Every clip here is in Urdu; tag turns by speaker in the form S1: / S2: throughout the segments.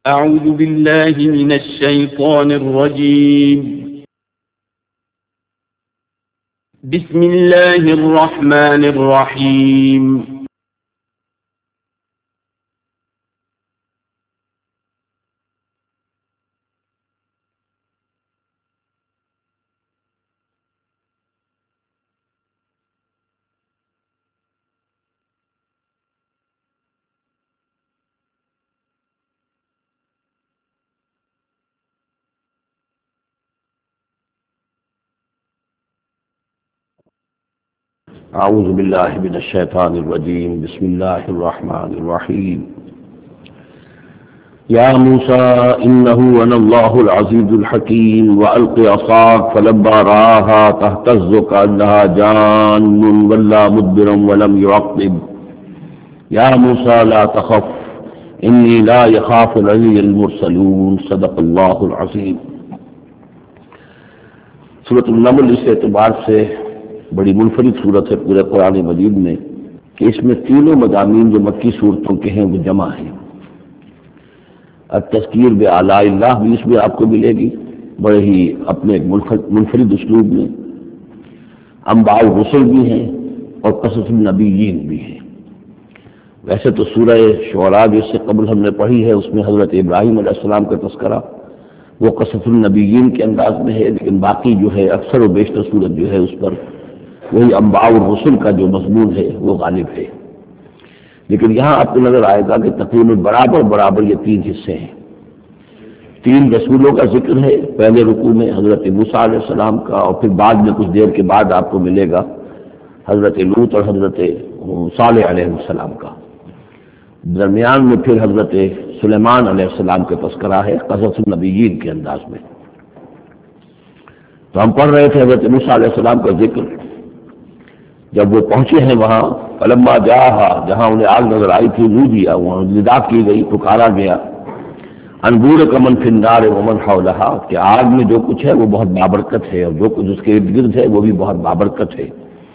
S1: أعوذ بالله من الشيطان الرجيم. بسم الله الرحمن الرحيم.
S2: اعوذ باللہ من الشیطان الرجیم بسم اللہ الرحمن الرحیم یا موسیٰ انہ انا اللہ العزیز الحکیم والق عصاک فلما رآها تہتز کأنها جان ولا مدبرا ولم يعقب یا موسیٰ لا تخف انی لا يخاف لدی المرسلون صدق اللہ العظیم۔ سورۃ النمل اس اعتبار سے بڑی منفرد صورت ہے پورے قرآن مجید میں کہ اس میں تینوں مضامین جو مکی صورتوں کے ہیں وہ جمع ہیں۔ التذکیر بآلاء اللہ بھی اس میں آپ کو ملے گی بڑے ہی اپنے ایک منفرد اسلوب میں، انباء الرسل بھی ہیں اور قصص النبیین بھی ہیں۔ ویسے تو سورہ شعراء جو اس سے قبل ہم نے پڑھی ہے اس میں حضرت ابراہیم علیہ السلام کا تذکرہ وہ قصص النبیین کے انداز میں ہے، لیکن باقی جو ہے اکثر و بیشتر صورت جو ہے اس پر وہی انباء الرسل کا جو مضمون ہے وہ غالب ہے۔ لیکن یہاں آپ کو نظر آئے گا کہ تقریباً برابر یہ تین حصے ہیں۔ تین رسولوں کا ذکر ہے پہلے رکوع میں، حضرت موسیٰ علیہ السلام کا، اور پھر بعد میں کچھ دیر کے بعد آپ کو ملے گا حضرت لوط اور حضرت صالح علیہ السلام کا۔ درمیان میں پھر حضرت سلیمان علیہ السلام کا تذکرہ ہے قصص النبیین کے انداز میں۔ تو ہم پڑھ رہے تھے حضرت موسیٰ علیہ السلام کا ذکر، جب وہ پہنچے ہیں وہاں فلما جاءہا، جہاں انہیں آگ نظر آئی تھی، نودیا، وہاں ندا کی گئی، پکارا گیا، ان بورک من فی النار ومن حولہا، کہ آگ میں جو کچھ ہے وہ بہت بابرکت ہے اور جو کچھ اس کے ارد گرد ہے وہ بھی بہت بابرکت ہے۔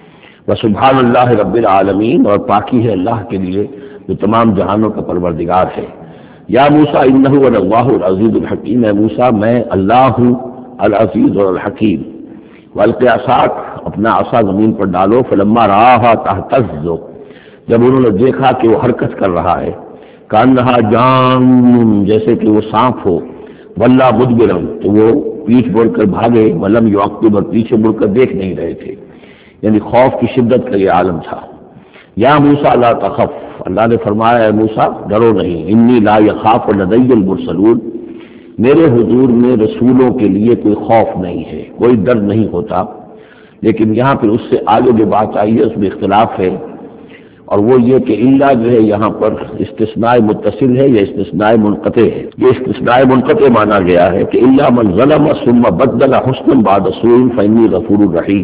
S2: وسبحان اللہ رب العالمین، اور پاکی ہے اللہ کے لیے جو تمام جہانوں کا پروردگار ہے۔ یا موسیٰ انہ انا اللہ العزیز الحکیم، اے موسیٰ میں اللہ ہوں العزیز اور الحکیم۔ والق عصاک، اپنا عصا زمین پر ڈالو، فلما رآها تہتز، جب انہوں نے دیکھا کہ وہ حرکت کر رہا ہے، کأنها جان، جیسے کہ وہ سانپ ہو، ولا مدبرا، تو وہ پیٹھ موڑ کر بھاگے، ولم يعقب، اور پیچھے مڑ کر دیکھ نہیں رہے تھے، یعنی خوف کی شدت کا یہ عالم تھا۔ یا موسیٰ لا تخف، اللہ نے فرمایا اے موسیٰ ڈرو نہیں، انی لا یخاف لدی المرسلون، میرے حضور میں رسولوں کے لیے کوئی خوف نہیں ہے، کوئی ڈر نہیں ہوتا۔ لیکن یہاں پھر اس سے آگے جو بات آئی ہے اس میں اختلاف ہے، اور وہ یہ کہ الا جو ہے یہاں پر استثناء متصل ہے یا استثناء منقطع ہے۔ یہ استثناء منقطع مانا گیا ہے کہ الا من ظلم ثم بدل حسنا بعد سوء فانی غفور رحیم،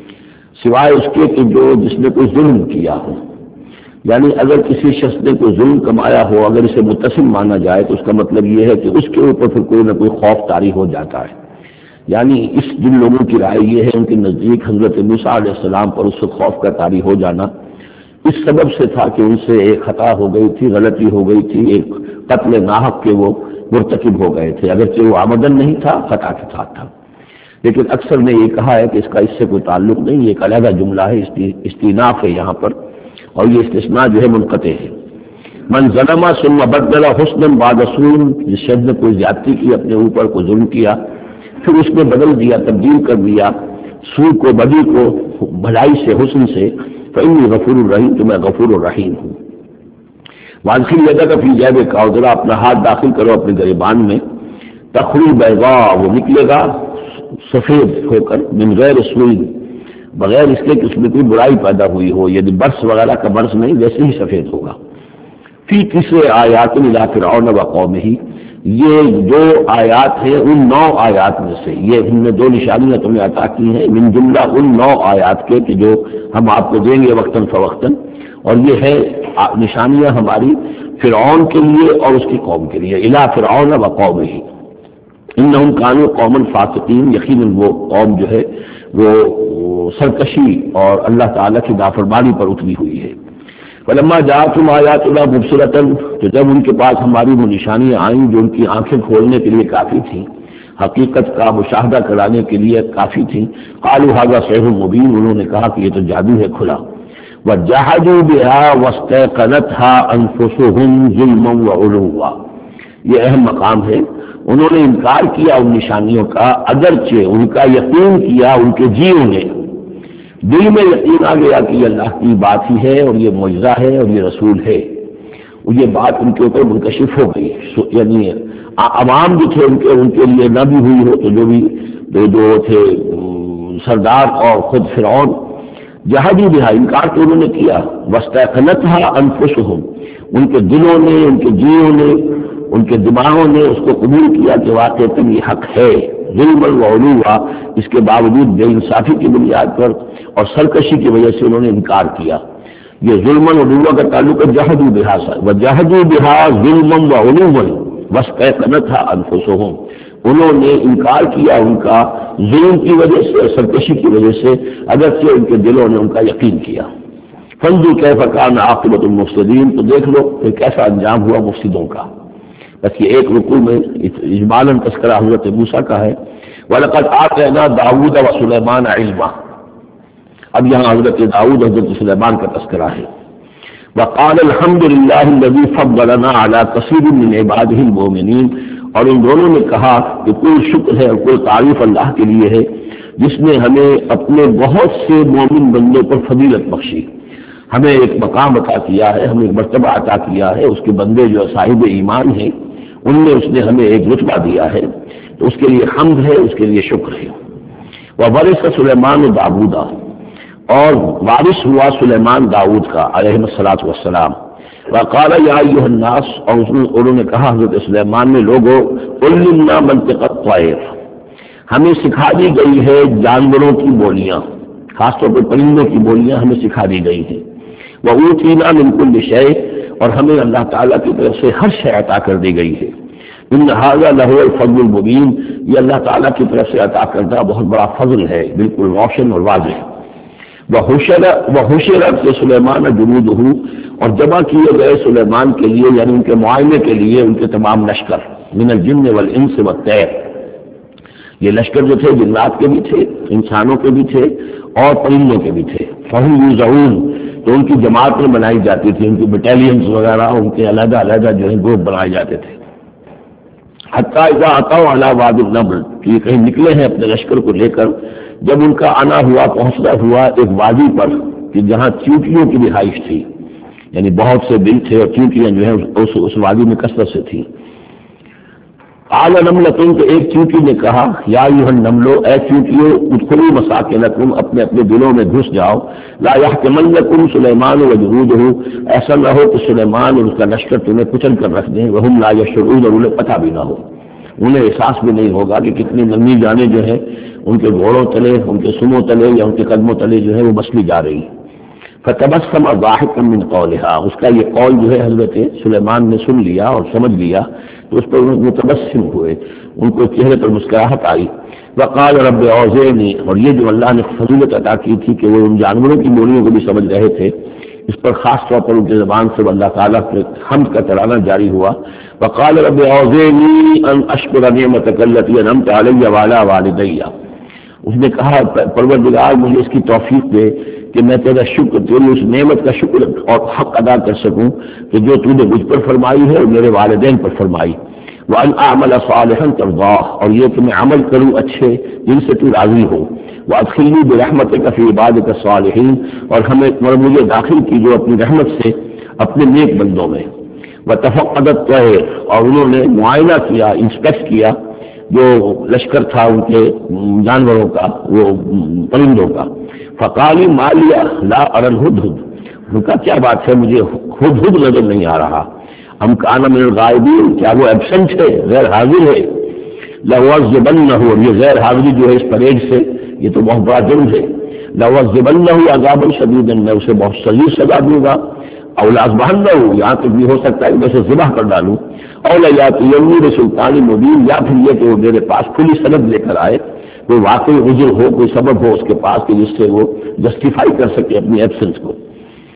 S2: سوائے اس کے کہ جو جس نے کوئی ظلم کیا ہو، یعنی اگر کسی شخص نے کوئی ظلم کمایا ہو، اگر اسے متصل مانا جائے تو اس کا مطلب یہ ہے کہ اس کے اوپر پھر کوئی نہ کوئی خوف طاری ہو جاتا ہے۔ یعنی اس جن لوگوں کی رائے یہ ہے ان کے نزدیک حضرت موسیٰ علیہ السلام پر اس خوف کا طاری ہو جانا اس سبب سے تھا کہ ان سے ایک خطا ہو گئی تھی، غلطی ہو گئی تھی، ایک قتل ناحق کے وہ مرتکب ہو گئے تھے، اگرچہ وہ آمدن نہیں تھا، خطا کے ساتھ تھا۔ لیکن اکثر نے یہ کہا ہے کہ اس کا اس سے کوئی تعلق نہیں، یہ ایک علیحدہ جملہ ہے، استیناف ہے یہاں پر، اور یہ استثناء جو ہے منقطع ہے۔ من ظلم ثم بدل حسنا بعد سوء، جس شخص نے کوئی زیادتی کی اپنے اوپر، کوئی ظلم کیا، پھر اس نے بدل دیا، تبدیل کر دیا سوء کو، بدی کو، بھلائی سے، حسن سے، فإنی غفور الرحیم، تو میں غفور الرحیم ہوں۔ وادخل یدک فی جیبک، اور ذرا اپنا ہاتھ داخل کرو اپنے گریبان میں، تخرج بیضاء، وہ نکلے گا سفید ہو کر، من غیر سوء، بغیر اس کے کہ اس میں کوئی برائی پیدا ہوئی ہو، یعنی برس وغیرہ کا برس نہیں، ویسے ہی سفید ہوگا۔ فی 9 آیات الی فرعون وقومہ، یہ جو آیات ہیں ان 9 آیات میں سے، یہ ہم نے 2 نشانیاں تمہیں عطا کی ہیں من جملہ ان 9 آیات کے کہ جو ہم آپ کو دیں گے وقتاً فوقتاً، اور یہ ہے نشانیاں ہماری فرعون کے لیے اور اس کی قوم کے لیے، الی فرعون وقومہ انہم کانوا قوما فاسقین، یقیناً وہ قوم جو ہے وہ سرکشی اور اللہ تعالیٰ کی نافرمانی پر اتری ہوئی ہے۔ فلما جاءتهم آیاتنا مبصرۃ، تو جب ان کے پاس ہماری وہ نشانیاں آئیں جو ان کی آنکھیں کھولنے کے لیے کافی تھیں، حقیقت کا مشاہدہ کرانے کے لیے کافی تھیں، قالوا ھذا سحر مبین، انہوں نے کہا کہ یہ تو جادو ہے کھلا، وجحدوا بها واستيقنتها انفسهم ظلما وعلوا، یہ اہم مقام ہے، انہوں نے انکار کیا ان نشانیوں کا، اگرچہ ان کا یقین کیا ان کے جیوں نے، دل میں یقین آ گیا کہ یہ اللہ کی بات ہی ہے اور یہ معجزہ ہے اور یہ رسول ہے، اور یہ بات ان کے اوپر منکشف ہو گئی، یعنی عوام جو تھے ان کے لیے نہ بھی ہوئی ہو تو جو تھے سردار اور خود فرعون، جہادی بہا، انکار تو انہوں نے کیا، واستيقنتها انفسهم، ان کے دلوں نے، ان کے جیوں نے، ان کے دماغوں نے اس کو قبول کیا کہ واقعی یہ حق ہے، ظلما وعلوا، اس کے باوجود بے انصافی کی بنیاد پر اور سرکشی کی وجہ سے انہوں نے انکار کیا۔ یہ ظلما وعلوا کا تعلق ہے جحدوا بہا سے، وجحدوا بہا ظلما وعلوا واستيقنتها انفسهم، انہوں نے انکار کیا ان کا ظلم کی وجہ سے اور سرکشی کی وجہ سے، اگرچہ ان کے دلوں نے ان کا یقین کیا۔ فانظر کیف کان عاقبۃ المفسدین، تو دیکھ لو پھر کیسا انجام ہوا مفسدوں کا۔ بس یہ ایک رکوع میں اجمالاً تذکرہ حضرت موسیٰ کا ہے، وَلَقَدْ آتَيْنَا دَاوُودَ وَسُلَيْمَانَ عِلْمًا، اب یہاں حضرت داؤد حضرت سلیمان کا تذکرہ ہے۔ وَقَالَ الْحَمْدُ لِلَّهِ الَّذِي فَضَّلَنَا عَلَى كَثِيرٍ مِّنْ عِبَادِهِ الْمُؤْمِنِينَ، اور ان دونوں نے کہا کہ کوئی شکر ہے اور کوئی تعریف اللہ کے لیے ہے جس نے ہمیں اپنے بہت سے مومن بندوں پر فضیلت بخشی، ہمیں ایک مقام عطا کیا ہے، ہمیں ایک مرتبہ عطا کیا ہے، اس کے بندے جو صاحب ایمان ہیں ان میں اس نے ہمیں ایک رتبہ دیا ہے، تو اس کے لیے حمد ہے، اس کے لیے شکر ہے۔ وَوَرِثَ سُلَيْمَانُ دَاوُودَ، اور وارث ہوا سلیمان داؤد کا علیہ الصلوۃ والسلام۔ وقال یا ایھا الناس، اور انہوں نے کہا حضرت سلیمان نے، لوگوں، علمنا منطق الطیر، ہمیں سکھا دی گئی ہے جانوروں کی بولیاں، خاص طور پر پرندوں کی بولیاں ہمیں سکھا دی گئی ہیں، وَأُوتِینَا مِن کُلِّ شَیْءٍ، اور ہمیں اللہ تعالیٰ کی طرف سے ہر شے عطا کر دی گئی ہے، ان ھذا لَھُوَ الْفَضْلُ الْمُبِین، یہ اللہ تعالیٰ کی طرف سے عطا کردہ بہت بڑا فضل ہے، بالکل روشن اور واضح۔ وَحُشِرَتْ لِسُلَیْمَانَ جُنُودُهُ، اور جمع کیے گئے سلیمان کے لیے، یعنی ان کے معائنے کے لیے، ان کے تمام لشکر، من الجن والانس والطیر، یہ لشکر جو تھے جنات کے بھی تھے، انسانوں کے بھی تھے اور پرندوں کے بھی تھے، فَهُمْ يُوزَعُونَ، تو ان کی جماعتیں بنائی جاتی تھی، ان کی بٹالینز وغیرہ، ان کے علیحدہ علیحدہ جو ہے گروپ بنائے جاتے تھے۔ حتیٰ اذا اتوا علی وادی النمل، کہ یہ کہیں نکلے ہیں اپنے لشکر کو لے کر، جب ان کا آنا ہوا، پہنچنا ہوا ایک وادی پر کہ جہاں چیونٹیوں کی رہائش تھی، یعنی بہت سے بل تھے اور چیونٹیاں جو ہیں اس وادی میں کثرت سے تھیں۔ قال نملۃ، تو ایک چیونٹی نے کہا، یا ایھا النمل، اے چیونٹیوں، ادخلوا مساکنکم، اپنے اپنے دلوں میں گھس جاؤ، لا یحطمنکم سلیمان وجنودہ، ایسا نہ ہو کہ سلیمان اور اس کا لشکر تمہیں کچل کر رکھ دیں، وہم لا یشعرون، اور انہیں پتہ بھی نہ ہو، انہیں احساس بھی نہیں ہوگا کہ کتنی ننھی جانیں جو ہیں ان کے گھوڑوں تلے، ان کے سموں تلے یا ان کے قدموں تلے جو ہے وہ مسلی جا رہی۔ فتبسم ضاحکا من قولها، اس کا یہ قول جو ہے حضرت سلیمان نے سن لیا اور سمجھ لیا تو اس پر متبسم ہوئے، ان کو چہرے پر مسکراہٹ آئی۔ وقال رب اوزعنی، اور یہ جو اللہ نے فضیلت عطا کی تھی کہ وہ ان جانوروں کی بولیوں کو بھی سمجھ رہے تھے، اس پر خاص طور پر ان کی زبان سے اللہ تعالیٰ کے حمد کا ترانہ جاری ہوا۔ وقال رب اوزعنی ان اشکر نعمتک التی انعمت علی وعلی والدی، اس نے کہا پروردگار مجھے اس کی توفیق دے کہ میں تیرا شکر، تیری اس نعمت کا شکر اور حق ادا کر سکوں کہ جو تو نے مجھ پر فرمائی ہے اور میرے والدین پر فرمائی۔ وَأَنْ أَعْمَلَ صَالِحًا تَرْضَاهُ، اور یہ کہ میں عمل کروں اچھے جن سے تو راضی ہو۔ وَأَدْخِلْنِي بِرَحْمَتِكَ فِي عِبَادِكَ الصَّالِحِينَ، اور مجھے داخل کیجو اپنی رحمت سے اپنے نیک بندوں میں۔ وَتَفَقَّدَ الطَّيْرَ، اور انہوں نے معائنہ کیا، انسپیکٹ کیا جو لشکر تھا ان کے جانوروں کا، وہ پرندوں کا۔ فقال ما لی لا اری الہدہد، ان کا کیا بات ہے مجھے ہدہد نظر نہیں آ رہا۔ ام کان من الغائبین، کیا وہ ایبسنٹ ہے، غیر حاضر ہے۔ لَأُعَذِّبَنَّهُ، اور یہ غیر حاضری جو ہے اس پریڈ سے یہ تو بہت بڑا جرم ہے۔ لَأُعَذِّبَنَّهُ عَذَابًا شَدِيدًا، میں اسے بہت شدید سزا دوں گا۔ او لَأَذْبَحَنَّهُ، یہاں تک بھی ہو سکتا ہے کہ میں اسے ذبح کر ڈالوں۔ او لَيَأْتِيَنِّي بِسُلْطَانٍ مُبِينٍ، یا پھر یہ کہ وہ میرے پاس کھلی سند لے کر آئے، کوئی واقعی عذر ہو، کوئی سبب ہو اس کے پاس کہ جس سے وہ جسٹیفائی کر سکے اپنی ایبسنس کو۔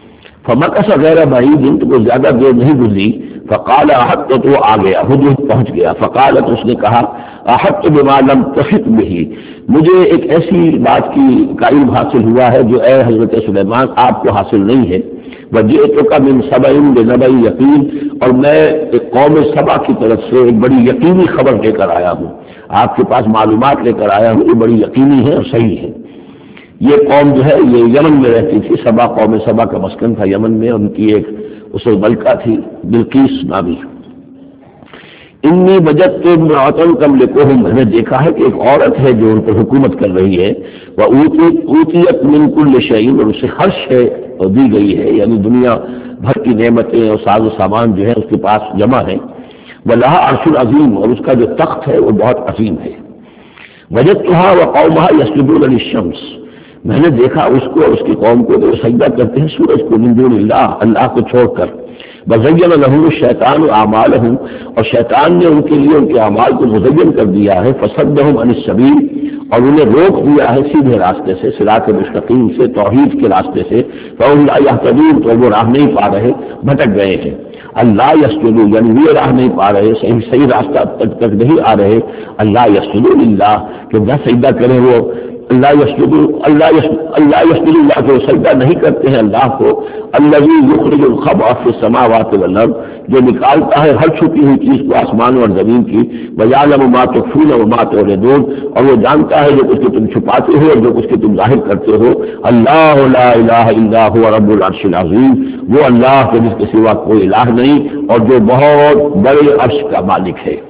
S2: فمکث غیر بعید، تو وہ زیادہ دیر نہیں گزری، فقال احط، تو آ گیا، حدود پہنچ گیا، فقالت، اس نے کہا احط بما لم تحط به، مجھے ایک ایسی بات کی علم حاصل ہوا ہے جو اے حضرت سلیمان آپ کو حاصل نہیں ہے، وجئتک من سبأ بنبأ یقین، اور میں ایک قوم سبا کی طرف سے ایک بڑی یقینی خبر لے کر آیا ہوں، آپ کے پاس معلومات لے کر آیا ہوں، یہ بڑی یقینی ہے اور صحیح ہے۔ یہ قوم جو ہے یہ یمن میں رہتی تھی، سبا، قوم سبا کا مسکن تھا یمن میں، ان کی ایک اسے ملکہ تھی بلقیس نامی۔ انی وجدت امرأۃ تملکہم، میں نے دیکھا ہے کہ ایک عورت ہے جو ان پر حکومت کر رہی ہے، وأوتیت من کل شیء، اور اسے ہر شے دی گئی ہے، یعنی دنیا بھر کی نعمتیں اور ساز و سامان جو ہے اس کے پاس جمع ہے، ولہا عرش عظیم، اور اس کا جو تخت ہے وہ بہت عظیم ہے۔ وجدتها وقومها یسجدون للشمس، میں نے دیکھا اس کو اور اس کی قوم کو وہ سجدہ کرتے ہیں سورج کو، من دون اللہ، اللہ کو چھوڑ کر، وزین لهم الشیطان اعمالهم، اور شیطان نے ان کے لیے ان کے اعمال کو مزین کر دیا ہے، فصدهم عن السبیل، اور انہیں روک دیا ہے سیدھے راستے سے، صراط مستقیم سے، توحید کے راستے سے، فهم لا يهتدون، تو وہ راہ نہیں پا رہے، بھٹک گئے ہیں۔ اللہ یسجدوا، یعنی وہ راہ نہیں پا رہے، صحیح راستہ تک نہیں آ رہے، اللہ یسجدوا للہ، کہ نہ سجدہ کریں وہ، اللہ یسجدوا اللہ کو سجدہ نہیں کرتے ہیں اللہ کو، الذی یخرج الخبء فی السماوات والارض، جو نکالتا ہے ہر چھپی ہوئی چیز کو آسمانوں اور زمین کی، ویعلم ما تخفون وما تعلنون، اور وہ جانتا ہے جو کچھ کہ تم چھپاتے ہو اور جو کچھ کہ تم ظاہر کرتے ہو، اللہ لا الہ الا هو رب العرش العظیم، وہ اللہ کے جس کے سوا کوئی الہ نہیں اور جو بہت بڑے عرش کا مالک ہے۔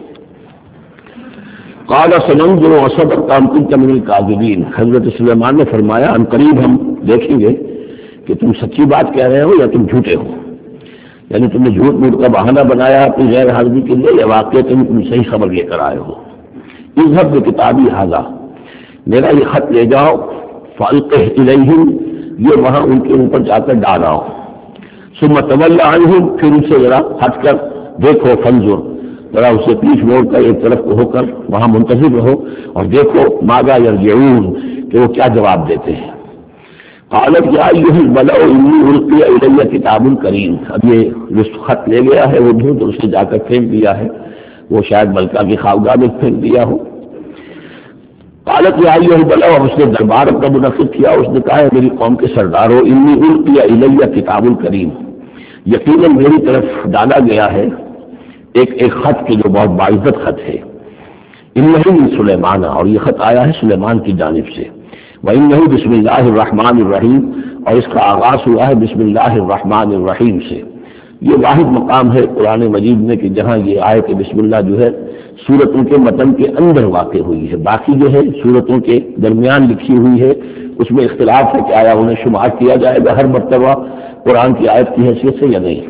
S2: قال سننظر وصدقت ام كنت من الكاذبین، حضرت سلیمان نے فرمایا ان قریب ہم دیکھیں گے کہ تم سچی بات کہہ رہے ہو یا تم جھوٹے ہو، یعنی تم نے جھوٹ موٹ کا بہانہ بنایا اپنی غیر حاضری کے لیے، یا واقعہ تم صحیح خبر لے کر آئے ہو۔ اذهب بکتابی ھذا، میرا یہ خط لے جاؤ، فالقه الیہم، یہ وہاں ان کے اوپر جا کر ڈالاؤ، ثم تول عنہم، پھر ان سے ذرا ہٹ کر دیکھو، فانظر، ذرا اسے پیچھ موڑ کر ایک طرف کو ہو کر وہاں منتظر رہو اور دیکھو، ماذا یرجعون، کہ وہ کیا جواب دیتے ہیں۔ قالت یا ایھا الملأ انی القی الی کتاب کریم، اب یہ جو خط لے گیا ہے وہ ڈھونڈ اسے جا کر پھینک دیا ہے، وہ شاید ملکہ کی خوابگاہ میں پھینک دیا ہو۔ قالت یا ایھا الملأ، اس نے دربار اپنا منعقد کیا، اس نے کہا ہے میری قوم کے سردارو، انی القی الی کتاب کریم، یقیناً میری طرف ڈالا گیا ہے ایک خط کے جو بہت باعزت خط ہے، انہ من سلیمان، اور یہ خط آیا ہے سلیمان کی جانب سے، وانہ بسم اللہ الرحمن الرحیم، اور اس کا آغاز ہوا ہے بسم اللہ الرحمن الرحیم سے۔ یہ واحد مقام ہے قرآن مجید میں کہ جہاں یہ آیت بسم اللہ جو ہے سورتوں کے متن کے اندر واقع ہوئی ہے، باقی جو ہے سورتوں کے درمیان لکھی ہوئی ہے، اس میں اختلاف ہے کہ آیا انہیں شمار کیا جائے گا ہر مرتبہ قرآن کی آیت کی حیثیت سے یا نہیں۔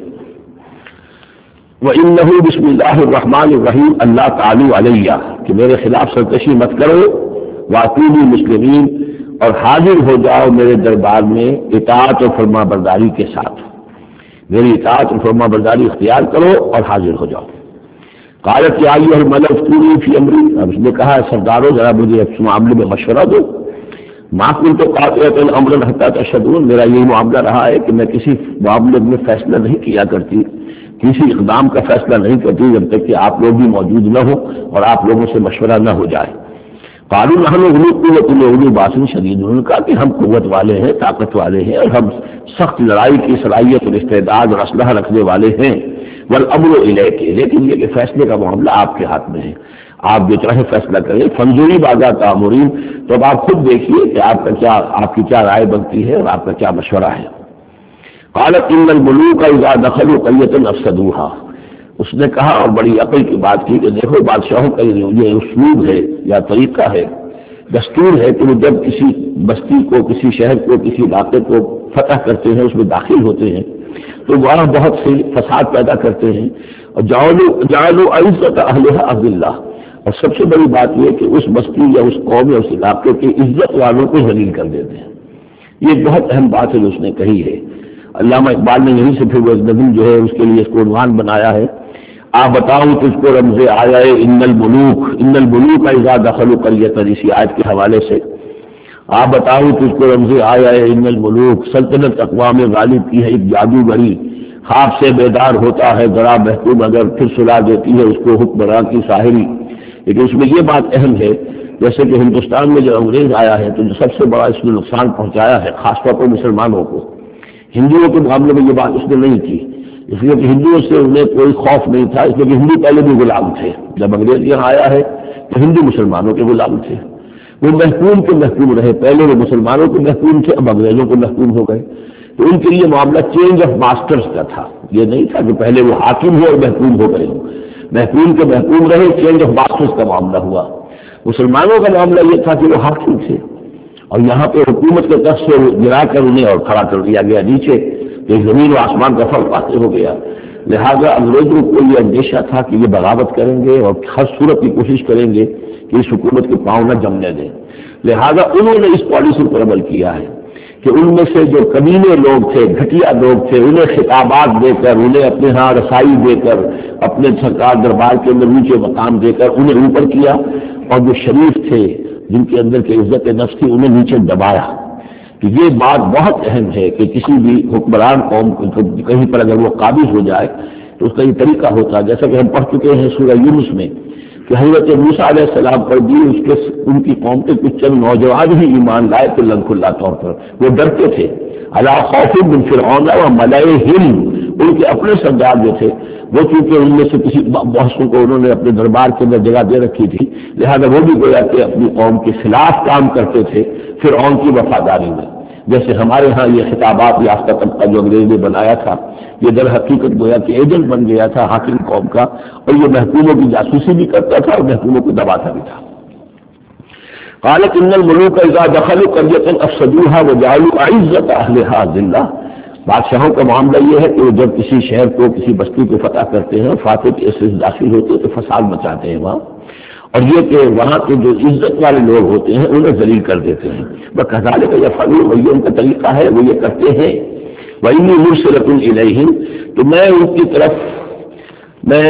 S2: وَإِنَّهُ بسم اللہ الرحمن الرحیم، اللہ تعالی علیہ، کہ میرے خلاف سرکشی مت کرو، وَأَطِیعُوا مسلمین، اور حاضر ہو جاؤ میرے دربار میں اطاعت و فرما برداری کے ساتھ، میری اطاعت و فرما برداری اختیار کرو اور حاضر ہو جاؤ۔ قالت یا ایھا الملأ افتونی فی امری، اب اس نے کہا سردارو ذرا مجھے اس معاملے میں مشورہ دو، ما کنت قاطعۃ امرا حتی تشہدون، میرا یہی معاملہ رہا ہے کہ میں کسی معاملے میں فیصلہ نہیں کیا کرتی، کسی اقدام کا فیصلہ نہیں کرتی جب تک کہ آپ لوگ بھی موجود نہ ہو اور آپ لوگوں سے مشورہ نہ ہو جائے۔ قالوا نحن اولو قوۃ واولو باس شدید، انہوں نے کہا کہ ہم قوت والے ہیں، طاقت والے ہیں، اور ہم سخت لڑائی کی صلاحیت اور استعداد اور اسلحہ رکھنے والے ہیں، والامر الیک، لیکن یہ کہ فیصلے کا معاملہ آپ کے ہاتھ میں ہے، آپ جو چاہے فیصلہ کریں، فانظری ماذا تأمرون، تو اب آپ خود دیکھیے کہ آپ کی کیا رائے بنتی ہے اور آپ کا کیا مشورہ ہے۔ قالت ان الملوک اذا دخلوا قرية افسدوها، اس نے کہا اور بڑی عقل کی بات کی کہ دیکھو بادشاہوں کا یہ اسلوب ہے یا طریقہ ہے، دستور ہے کہ وہ جب کسی بستی کو، کسی شہر کو، کسی علاقے کو فتح کرتے ہیں، اس میں داخل ہوتے ہیں تو وہاں بہت سے فساد پیدا کرتے ہیں، اور جعلوا عزت اہلها اذلہ، اور سب سے بڑی بات یہ کہ اس بستی یا اس قوم یا اس علاقے کے عزت والوں کو ذلیل کر دیتے ہیں۔ یہ بہت اہم بات ہے جو اس نے کہی ہے۔ علامہ اقبال نے یہیں سے پھر وہ نظم جو ہے اس کے لیے اس کو عنوان بنایا ہے، آ بتاؤں تجھ کو رمز آیا ان الملوک اذا دخلوا قریۃ، اسی آیت کے حوالے سے آپ بتاؤ تجھ کو رمز آیا ہے ان الملوک، سلطنت اقوام غالب کی ہے ایک جادوگری، خواب سے بیدار ہوتا ہے ذرا محکوم اگر پھر سلا دیتی ہے اس کو حکمراں کی ساحری۔ لیکن اس میں یہ بات اہم ہے، جیسے کہ ہندوستان میں جب انگریز آیا ہے تو جو سب سے بڑا اس نے نقصان پہنچایا ہے خاص طور پر مسلمانوں کو، ہندوؤں کے معاملے میں یہ بات اس نے نہیں کی، اس لیے کہ ہندوؤں سے انہیں کوئی خوف نہیں تھا، اس لیے کہ ہندو پہلے بھی غلام تھے، جب انگریز یہاں آیا ہے تو ہندو مسلمانوں کے غلام تھے، وہ محکوم کے محکوم رہے، پہلے وہ مسلمانوں کے محکوم تھے اب انگریزوں کے محکوم ہو گئے، تو ان کے لیے معاملہ چینج آف ماسٹرز کا تھا، یہ نہیں تھا کہ پہلے وہ حاکم ہو اور محکوم ہو گئے، محکوم کے محکوم رہے، چینج آف ماسٹرز کا معاملہ ہوا۔ مسلمانوں کا معاملہ یہ تھا کہ وہ حاکم تھے اور یہاں پہ حکومت کے تخت سے گرا کر انہیں اور کھڑا کر دیا گیا نیچے، ایک زمین و آسمان کا فرق واقع ہو گیا، لہذا انگریزوں کو یہ اندیشہ تھا کہ یہ بغاوت کریں گے اور ہر صورت کی کوشش کریں گے کہ اس حکومت کے پاؤں نہ جمنے دیں، لہذا انہوں نے اس پالیسی پر عمل کیا ہے کہ ان میں سے جو کمینے لوگ تھے، گھٹیا لوگ تھے، انہیں خطابات دے کر، انہیں اپنے ہاں رسائی دے کر، اپنے سرکار دربار کے اندر اونچے مقام دے کر انہیں اوپر کیا، اور جو شریف تھے جن کے اندر کی عزت نفس تھی انہیں نیچے دبایا۔ کہ یہ بات بہت اہم ہے کہ کسی بھی حکمران قوم کہیں پر اگر وہ قابض ہو جائے تو اس کا یہ طریقہ ہوتا ہے، جیسا کہ ہم پڑھ چکے ہیں سورہ یونس میں کہ حضرت موسیٰ علیہ السلام پر بھی ان کی قوم کے کچھ چند نوجوان ہی ایمان لائے تھے لنگ کھلا طور پر، وہ ڈرتے تھے، علی خوف من فرعون و ملئہم، ان کے اپنے سردار جو تھے وہ چونکہ ان میں سے کسی بحثوں کو انہوں نے اپنے دربار کے اندر جگہ دے رکھی تھی، لہذا وہ بھی گویا کہ اپنی قوم کے خلاف کام کرتے تھے فرعون کی وفاداری میں، جیسے ہمارے ہاں یہ خطابات یافتہ طبقہ جو انگریز نے بنایا تھا یہ در حقیقت گویا کہ ایجنٹ بن گیا تھا حاکم قوم کا، اور یہ محکوموں کی جاسوسی بھی کرتا تھا اور محکوموں کو دباتا بھی تھا۔ قالت ان الملوک اذا دخلوا قرية افسدوها وجعلوا اعزة اهلها ذلة، بادشاہوں کا معاملہ یہ ہے کہ وہ جب کسی شہر کو کسی بستی کو فتح کرتے ہیں، فاتح کے ایسے داخل ہوتے ہیں تو فساد مچاتے ہیں وہاں، اور یہ کہ وہاں کے جو عزت والے لوگ ہوتے ہیں انہیں ذلیل کر دیتے ہیں، وَكَذَلِكَ يَفْعَلُونَ، وہی ان کا طریقہ ہے، وہ یہ کرتے ہیں۔ وَإِنِّي مُرْسِلَةٌ إِلَيْهِمْ، تو میں ان کی طرف میں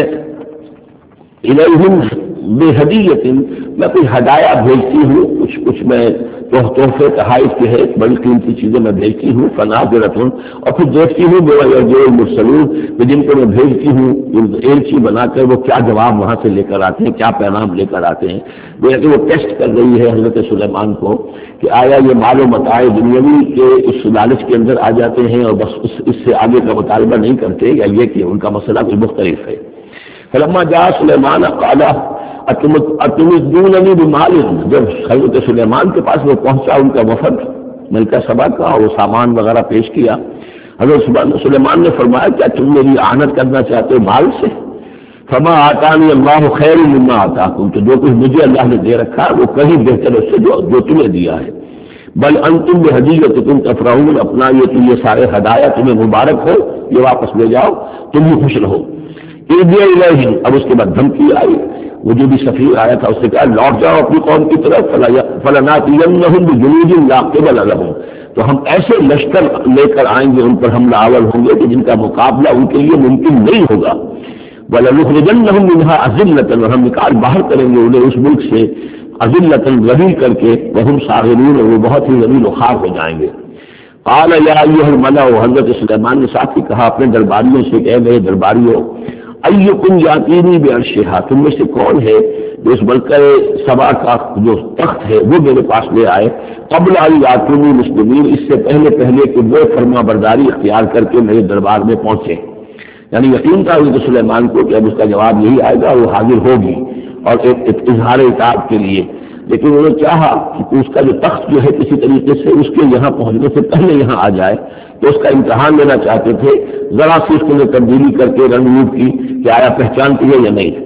S2: إِلَيْهِمْ بِهَدِيَّةٍ، میں کوئی ہدایہ بھیجتی ہوں، کچھ میں تحفے تحائف کے ہے، بڑی قیمتی چیزیں میں بھیجتی ہوں، فَنَاظِرَةٌ، اور پھر دیکھتی ہوں بِمَا يَرْجِعُ الْمُرْسَلُونَ، جن کو میں بھیجتی ہوں ایلچی بنا کر وہ کیا جواب وہاں سے لے کر آتے ہیں، کیا پیغام لے کر آتے ہیں، گویا کہ وہ ٹیسٹ کر رہی ہے حضرت سلیمان کو کہ آیا یہ مال و متاع دنیاوی کے اس لالچ کے اندر آ جاتے ہیں اور بس اس سے آگے کا مطالبہ نہیں کرتے، یا یہ کہ ان کا مسئلہ کوئی مختلف ہے۔ فلما جاء سلیمان قال اتمدوننی بمال، جب حضرت سلیمان کے پاس وہ پہنچا ان کا وفد ملکہ سبا کا اور وہ سامان وغیرہ پیش کیا، حضرت سلیمان نے فرمایا کیا تم میری اعانت کرنا چاہتے ہو مال سے؟ فما آتانی اللہ خیر مما آتاکم، تو جو کچھ مجھے اللہ نے دے رکھا وہ کہیں بہتر اس سے جو تمہیں دیا ہے، بل انتم بہدیتکم تفرحون، اپنا یہ سارے ہدایہ تمہیں مبارک ہو، یہ واپس لے جاؤ تم بھی خوش رہو۔ اب اس کے بعد دھمکی آئی، وہ جو بھی سفیر آیا تھا اس سے کہا لوٹ جاؤ اپنی قوم کی طرف، فلناتینہم بجنود لا قبل لہم، تو ہم ایسے لشکر لے کر آئیں گے ان پر حملہ آور ہوں گے کہ جن کا مقابلہ ان کے لیے ممکن نہیں ہوگا، وَلَنُخْرِجَنَّهُم مِّنْهَا أَذِلَّةً، اور ہم نکال باہر کریں گے انہیں اس ملک سے أَذِلَّةً ذلیل کر کے، وَهُمْ صَاغِرُونَ، اور وہ بہت ہی ذلیل و خوار ہو جائیں گے۔ قال یا ایھا الملأ، حضرت سلیمان نے ساتھ ہی کہا اپنے درباریوں سے کہ اے میرے درباریوں، ایکم یاتینی بعرشھا، تم میں سے کون ہے جو اس ملکہ سبا کا جو تخت ہے وہ میرے پاس لے آئے، قبل ان یاتونی مسلمین، اس سے پہلے کہ وہ فرما برداری اختیار کر کے میرے دربار میں پہنچے، یعنی یقین تھا حضرت سلیمان کو کہ اب اس کا جواب یہی آئے گا، وہ حاضر ہوگی اور ایک اظہار اطاعت کے لیے، لیکن انہوں نے چاہا کہ اس کا جو تخت جو ہے کسی طریقے سے اس کے یہاں پہنچنے سے پہلے یہاں آ جائے، تو اس کا امتحان لینا چاہتے تھے، ذرا سی اس نے تبدیلی کر کے رنگ روپ کی کہ آیا پہچانتی ہے یا نہیں۔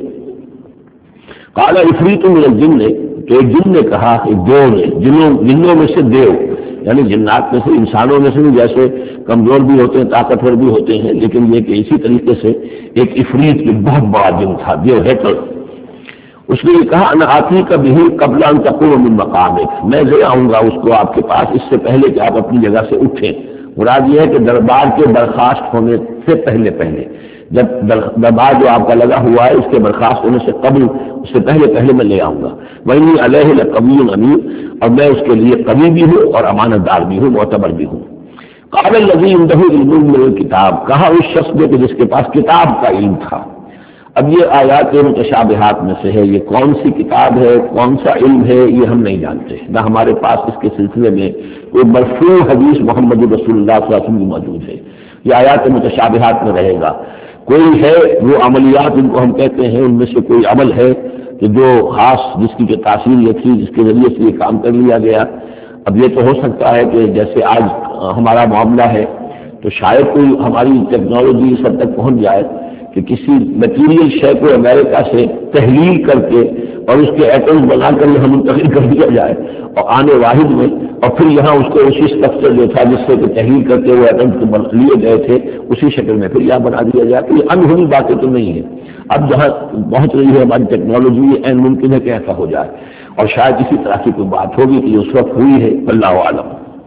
S2: قال عفریت من الجن، تو ایک جن نے کہا، ایک دیو نے، جنوں میں سے دیو، یعنی جنات میں سے، انسانوں میں سے بھی، جیسے کمزور بھی ہوتے ہیں طاقتور بھی ہوتے ہیں، لیکن یہ کہ اسی طریقے سے ایک عفریت کی بہت بڑا جن تھا، دیو ہیکل، اس نے یہ کہا انا آتی کا بھی قبل ان تقوم من مقامک، میں لے آؤں گا اس کو آپ کے پاس اس سے پہلے کہ آپ اپنی جگہ سے اٹھیں، مراد یہ ہے کہ دربار کے برخاست ہونے سے پہلے جب دبا جو آپ کا لگا ہوا ہے اس کے برخاست ہونے سے قبل، اس سے پہلے میں لے آؤں گا. وَإِنِّي عَلَيْهِ لَقَوِيٌّ أَمِينٌ، اور میں اس کے لیے قوی بھی ہوں اور امانت دار بھی ہوں، معتبر بھی ہوں. قَالَ الَّذِي عِندَهُ عِلْمٌ مِّنَ الْكِتَابِ، کہا اس شخص نے کہ جس کے پاس کتاب کا علم تھا. اب یہ آیات متشابہات میں سے ہے، یہ کون سی کتاب ہے، کون سا علم ہے، یہ ہم نہیں جانتے، نہ ہمارے پاس اس کے سلسلے میں کوئی مرفوع حدیث محمد رسول اللہ صلی اللہ علیہ وسلم موجود ہے. یہ آیات متشابہات میں رہے گا. کوئی ہے وہ عملیات ان کو ہم کہتے ہیں، ان میں سے کوئی عمل ہے کہ جو خاص جس کی جو تاثیر یہ تھی، جس کے ذریعے سے یہ کام کر لیا گیا. اب یہ تو ہو سکتا ہے کہ جیسے آج ہمارا معاملہ ہے تو شاید کوئی ہماری ٹیکنالوجی اس حد تک پہنچ جائے کہ کسی میٹیریل شے کو امریکہ سے تحلیل کر کے اور اس کے ایٹمز بنا کر یہاں منتقل کر دیا جائے اور آنے واحد میں، اور پھر یہاں اس کو اسی اسٹرکچر جو تھا جس سے کہ تحلیل کر کے وہ ایٹمز لیے گئے تھے اسی شکل میں پھر یہاں بنا دیا جائے. تو یہ انہونی باتیں تو نہیں ہیں. اب جہاں پہنچ رہی ہے ہماری ٹیکنالوجی، یہ عین ممکن ہے کہ ایسا ہو جائے، اور شاید اسی طرح کی کوئی بات ہوگی کہ اس وقت ہوئی ہے، اللہ عالم.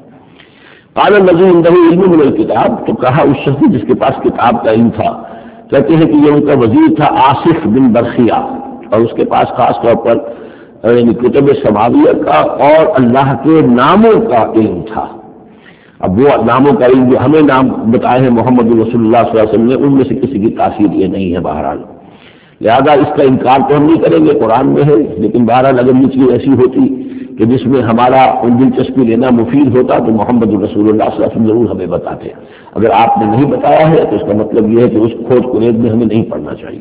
S2: قال الذی عنده علم من الکتاب، تو کہا اس شخص جس کے پاس کتاب کا علم تھا، کہتے ہیں کہ یہ ان کا وزیر تھا آصف بن برخیہ، اور اس کے پاس خاص طور پر یعنی کتب سماویہ کا اور اللہ کے ناموں کا علم تھا. اب وہ ناموں کا علم جو ہمیں نام بتائے ہیں محمد رسول اللہ صلی اللہ علیہ وسلم نے، ان میں سے کسی کی تاثیر یہ نہیں ہے بہرحال. لہذا اس کا انکار تو ہم نہیں کریں گے، قرآن میں ہے، لیکن بہرحال اگر یہ چیز ایسی ہوتی کہ جس میں ہمارا دلچسپی لینا مفید ہوتا تو محمد رسول اللہ صلی اللہ علیہ وسلم ضرور ہمیں بتاتے. اگر آپ نے نہیں بتایا ہے تو اس کا مطلب یہ ہے کہ اس کھوج کنید میں ہمیں نہیں پڑھنا چاہیے.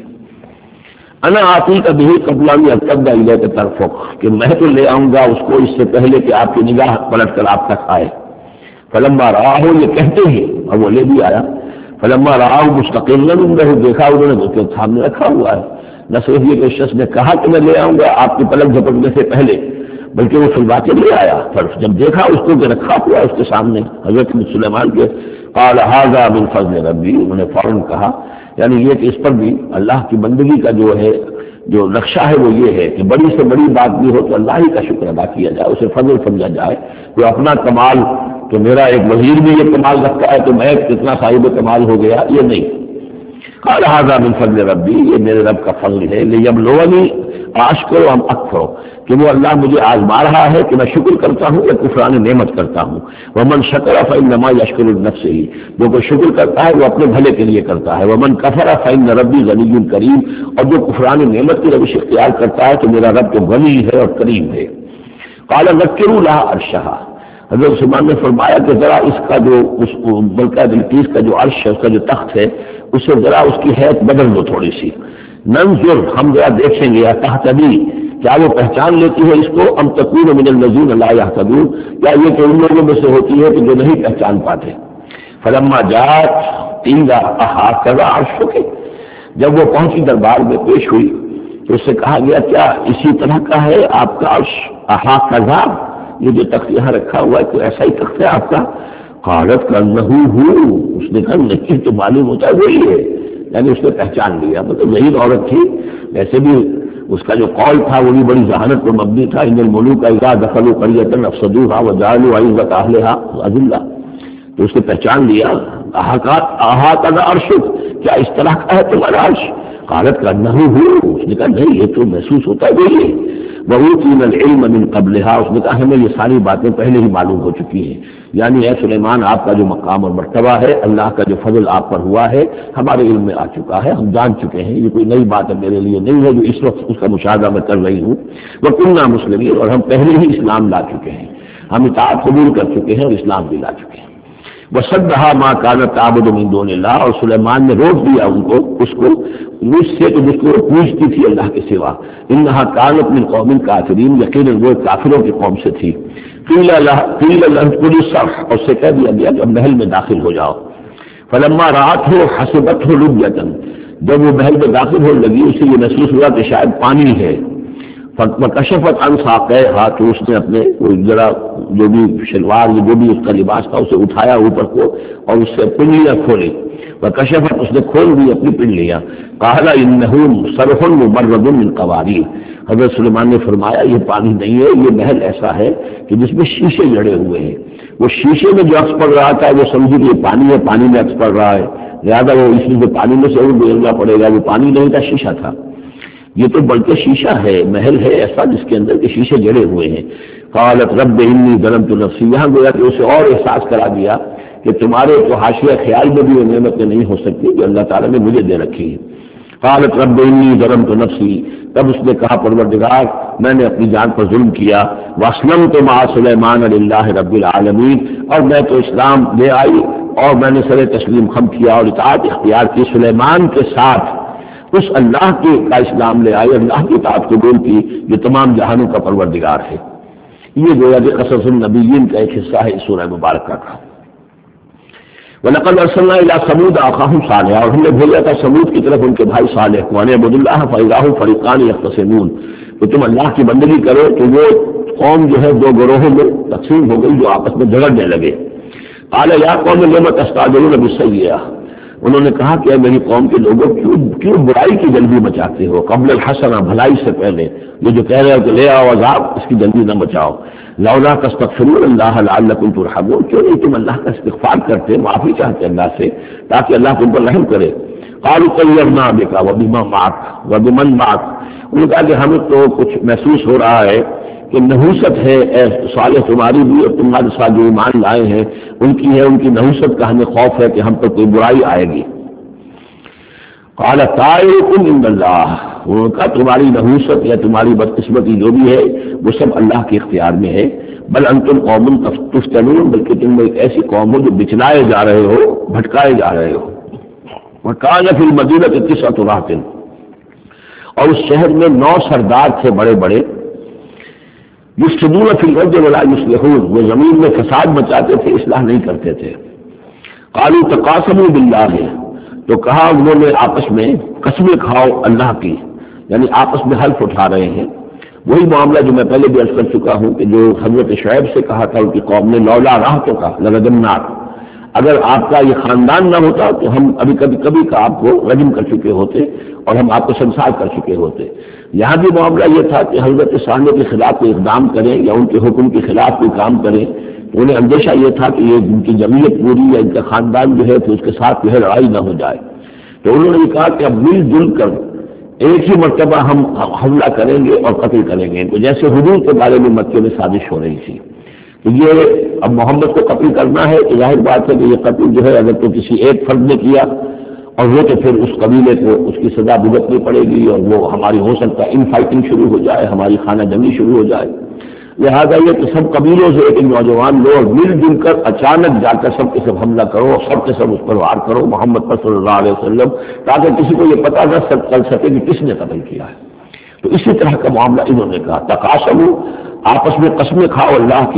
S2: انا آتی کا بھی قبلانی ابتدا علیہ کے طرف کہ میں تو لے آؤں گا اس کو اس سے پہلے کہ آپ کی نگاہ پلٹ کر آپ تک آئے. فلما رہا ہو یہ کہتے ہیں اور وہ لے بھی آیا. فلما رہا ہو مستقل دیکھا انہوں نے اس کے سامنے رکھا ہوا ہے. نہ صرف یہ کہ شخص نے کہا کہ میں لے آؤں گا آپ کی پلک جھپکنے سے پہلے، بلکہ وہ سلوا کے لے آیا. پر جب دیکھا اس کو کہ رکھا ہوا اس کے سامنے حضرت سلیمان کے، قال ھذا من فضل ربی، انہوں نے فوراً کہا، یعنی یہ کہ اس پر بھی اللہ کی بندگی کا جو ہے جو نقشہ ہے وہ یہ ہے کہ بڑی سے بڑی بات بھی ہو تو اللہ ہی کا شکر ادا کیا جائے، اسے فضل سمجھا جائے. تو اپنا کمال تو میرا ایک وزیر بھی یہ کمال رکھتا ہے تو میں کتنا صاحب کمال ہو گیا، یہ نہیں. قال ھذا من فضل ربی، یہ میرے رب کا فضل ہے. لیبلونی اشکر ام اکفر، کہ وہ اللہ مجھے آزما رہا ہے کہ میں شکر کرتا ہوں یا کفران نعمت کرتا ہوں. ومن شکر فانما یشکر لنفسہ، جو کوئی شکر کرتا ہے وہ اپنے بھلے کے لیے کرتا ہے. ومن کفر فان ربی غنی کریم، اور جو کفران نعمت کی روش اختیار کرتا ہے تو میرا رب تو غنی ہے اور کریم ہے. قال ذکروا لها عرشها، حضرت سلیمان نے فرمایا کہ ذرا اس کا جو اس ملکہ بلقیس کا جو عرش ہے، اس کا جو تخت ہے، اسے ذرا اس کی حیث بدل دو تھوڑی سی. ننظر، ہم ذرا دیکھیں گے، تہتدی، کیا وہ پہچان لیتی ہے اس کو، ام تکون من الذین لا یہتدون، کیا یہ کہ ان لوگوں میں سے ہوتی ہے کہ جو نہیں پہچان پاتے. فلما جاءت قیل اھکذا عرشک، جب وہ پہنچی دربار میں پیش ہوئی تو اس سے کہا گیا کیا اسی طرح کا ہے آپ کا عرش، اھکذا، یہ جو تخت یہاں رکھا ہوا ہے تو ایسا ہی تخت ہے آپ کا. قالت کانہ ہو، اس نے کہا نہیں تو معلوم ہوتا ہے وہی ہے، یعنی اس نے پہچان لیا. مطلب ظہیر عورت تھی، ویسے بھی اس کا جو قول تھا وہ بھی بڑی ذہانت پر مبنی تھا. ان الملوک اذا دخلوا قرية افسدوها وجعلوا عزة اهلها اذلة، تو اس نے پہچان لیا. اھکذا عرشک، کیا اس طرح کا ہے تمہارا عرش. قالت کانہ ہو، اس نے کہا نہیں یہ تو محسوس ہوتا ہے وہی ہے. وَأُوتِينَا الْعِلْمَ مِنْ قَبْلِهَا، اس نے کہا ہمیں یہ ساری باتیں پہلے ہی معلوم ہو چکی ہیں. یعنی اے سلیمان آپ کا جو مقام اور مرتبہ ہے، اللہ کا جو فضل آپ پر ہوا ہے ہمارے علم میں آ چکا ہے، ہم جان چکے ہیں. یہ کوئی نئی بات ہے میرے لیے نہیں ہے جو اس وقت اس کا مشاہدہ میں کر رہی ہوں. وَكُنَّا مُسْلِمِينَ، اور ہم پہلے ہی اسلام لا چکے ہیں، ہم اطاعت قبول کر چکے ہیں اور اسلام بھی لا چکے ہیں. وَصَدَّهَا مَا كَانَتْ تَعْبُدُ مِن دُونِ اللَّهِ، اور سلیمان نے روک دیا ان کو اس کو مجھ سے کہ جس کو وہ پوجتی تھی اللہ کے سوا. انها كانت من قوم کافرین، یقیناً وہ کافروں کی قوم سے تھی. قیل لها ادخلوا الصرح، اور سے کہہ دیا گیا کہ محل میں داخل ہو جاؤ. فلما رأته حسبته لجة، جب وہ محل میں داخل ہونے لگی اسے یہ محسوس ہوا کہ شاید پانی ہے. فکشفت عن ساقیها، تو اس نے اپنے ذرا جو بھی شلوار جو بھی اس کا لباس تھا اسے اٹھایا اوپر کو اور اس سے پنڈلیاں کھولی. وکشفت، اس نے کھول دی اپنی پنڈلیاں. قال انه صرح ممرد من قواریر، حضرت سلیمان نے فرمایا یہ پانی نہیں ہے، یہ محل ایسا ہے کہ جس میں شیشے جڑے ہوئے ہیں. وہ شیشے میں جو عکس پڑ رہا تھا وہ سمجھی کہ یہ پانی ہے، پانی میں عکس پڑ رہا ہے، لہٰذا وہ اس لیے پانی میں سے گزرنا پڑے گا. وہ پانی نہیں تھا، شیشہ تھا. یہ تو بلکہ شیشہ ہے، محل ہے ایسا جس کے اندر کے شیشے جڑے ہوئے ہیں. قالت رب انی ظلمت نفسی، یہاں گویا کہ اسے اور احساس کرا دیا کہ تمہارے تو حاشیہ خیال میں بھی وہ نعمتیں نہیں ہو سکتی جو اللہ تعالیٰ نے مجھے دے رکھی ہے. قالت رب انی ظلمت نفسی، تب اس نے کہا پروردگار میں نے اپنی جان پر ظلم کیا. واسلمت مع سلیمان للہ رب العالمین، اور میں تو اسلام لے آئی اور میں نے سر تسلیم خم کیا اور اطاعت اختیار کی سلیمان کے ساتھ، اس اللہ کا اسلام لے آئی، اللہ کی اطاعت قبول کی جو تمام جہانوں کا پروردگار ہے. یہ گویا کہ قصص النبیین کا ایک حصہ ہے اس سورہ مبارکہ کا. وَلَقَدْ أَرْسَلْنَا إِلَىٰ ثَمُودَ أَخَاهُمْ صَالِحًا، اور ہم نے بھیجا تھا سمود کی طرف ان کے بھائی صالح کو، أَنِ اعْبُدُوا اللَّهَ فَإِذَا هُمْ فَرِيقَانِ يَخْتَصِمُونَ، تو تم اللہ کی بندگی کرو تو وہ قوم جو ہے دو گروہوں میں تقسیم ہو گئی جو آپس میں جھگڑنے لگے. قَالَ يَا قَوْمِ لِمَ تَسْتَعْجِلُونَ بِالسَّيِّئَةِ، انہوں نے کہا کہ میری قوم کے لوگوں کیوں برائی کی جلدی مچاتے ہو، قبل الحسنہ بھلائی سے پہلے. یہ جو کہہ رہے ہو کہ لے آؤ عذاب، اس کی جلدی نہ بچاؤ. لولا تستغفرون اللہ لعلکم ترحمون، کیوں نہیں تم اللہ کا استغفار کرتے، معافی چاہتے اللہ سے تاکہ اللہ تم پر رحم کرے. قالوا طیرنا بک وبمن معک وبمن معک، انہوں نے کہا کہ ہمیں تو کچھ محسوس ہو رہا ہے کہ نحوست ہے اے صالح تمہاری بھی، اور تمہارے ساتھ جو ایمان لائے ہیں ان کی ہے، ان کی نحوست کا ہمیں خوف ہے کہ ہم پر کوئی برائی آئے گی. قال طائرکم عند اللہ، انہوں نے کہا تمہاری نحوست یا تمہاری بدقسمتی جو بھی ہے وہ سب اللہ کے اختیار میں ہے. بل انتم قوم تفتنون، بلکہ تم ایک ایسی قوم ہو جو بچلائے جا رہے ہو، بھٹکائے جا رہے ہو. وکان فی المدینہ 9 رہط، اور اس شہر میں 9 سردار تھے بڑے بڑے. یفسدون فی الارض ولا یصلحون، وہ زمین میں فساد مچاتے تھے، اصلاح نہیں کرتے تھے. قالوا تقاسموا باللہ، تو کہا انہوں نے آپس میں قسمیں کھاؤ اللہ کی، یعنی آپس میں حلف اٹھا رہے ہیں. وہی معاملہ جو میں پہلے بھی عرض کر چکا ہوں کہ جو حضرت شعیب سے کہا تھا ان کی قوم نے، لولا رہطک لرجمناک، اگر آپ کا یہ خاندان نہ ہوتا تو ہم ابھی کبھی کا آپ کو رجم کر چکے ہوتے اور ہم آپ کو سنسار کر چکے ہوتے. یہاں بھی معاملہ یہ تھا کہ حضرت صالح کے خلاف کوئی اقدام کریں یا ان کے حکم کے خلاف کوئی کام کریں تو انہیں اندیشہ یہ تھا کہ یہ ان کی جمعیت پوری یا ان کا خاندان جو ہے تو اس کے ساتھ جو ہے لڑائی نہ ہو جائے. تو انہوں نے یہ کہا کہ اب مل جل کر ایک ہی مرتبہ ہم حملہ کریں گے اور قتل کریں گے. تو جیسے حضور کے بارے میں مکے میں سازش ہو رہی تھی تو یہ اب محمد کو قتل کرنا ہے تو ظاہر بات ہے کہ یہ قتل جو ہے اگر تو کسی ایک فرد نے کیا اور وہ تو پھر اس قبیلے کو اس کی سزا بھگتنی پڑے گی اور وہ ہماری ہو سکتا ہے ان فائٹنگ شروع ہو جائے، ہماری خانہ جنگی شروع ہو جائے. لہٰذا یہ کہ سب قبیلوں سے ایک نوجوان لوگ مل جل کر اچانک جا کر سب کے سب حملہ کرو اور سب کے سب اس پر وار کرو محمد پر صلی اللہ علیہ وسلم، تاکہ کسی کو یہ پتہ نہ چل سکے کہ کس نے قتل کیا ہے. تو اسی طرح کا معاملہ انہوں نے کہا. تقاسموا، آپس میں قسمیں کھاؤ اللہ کی،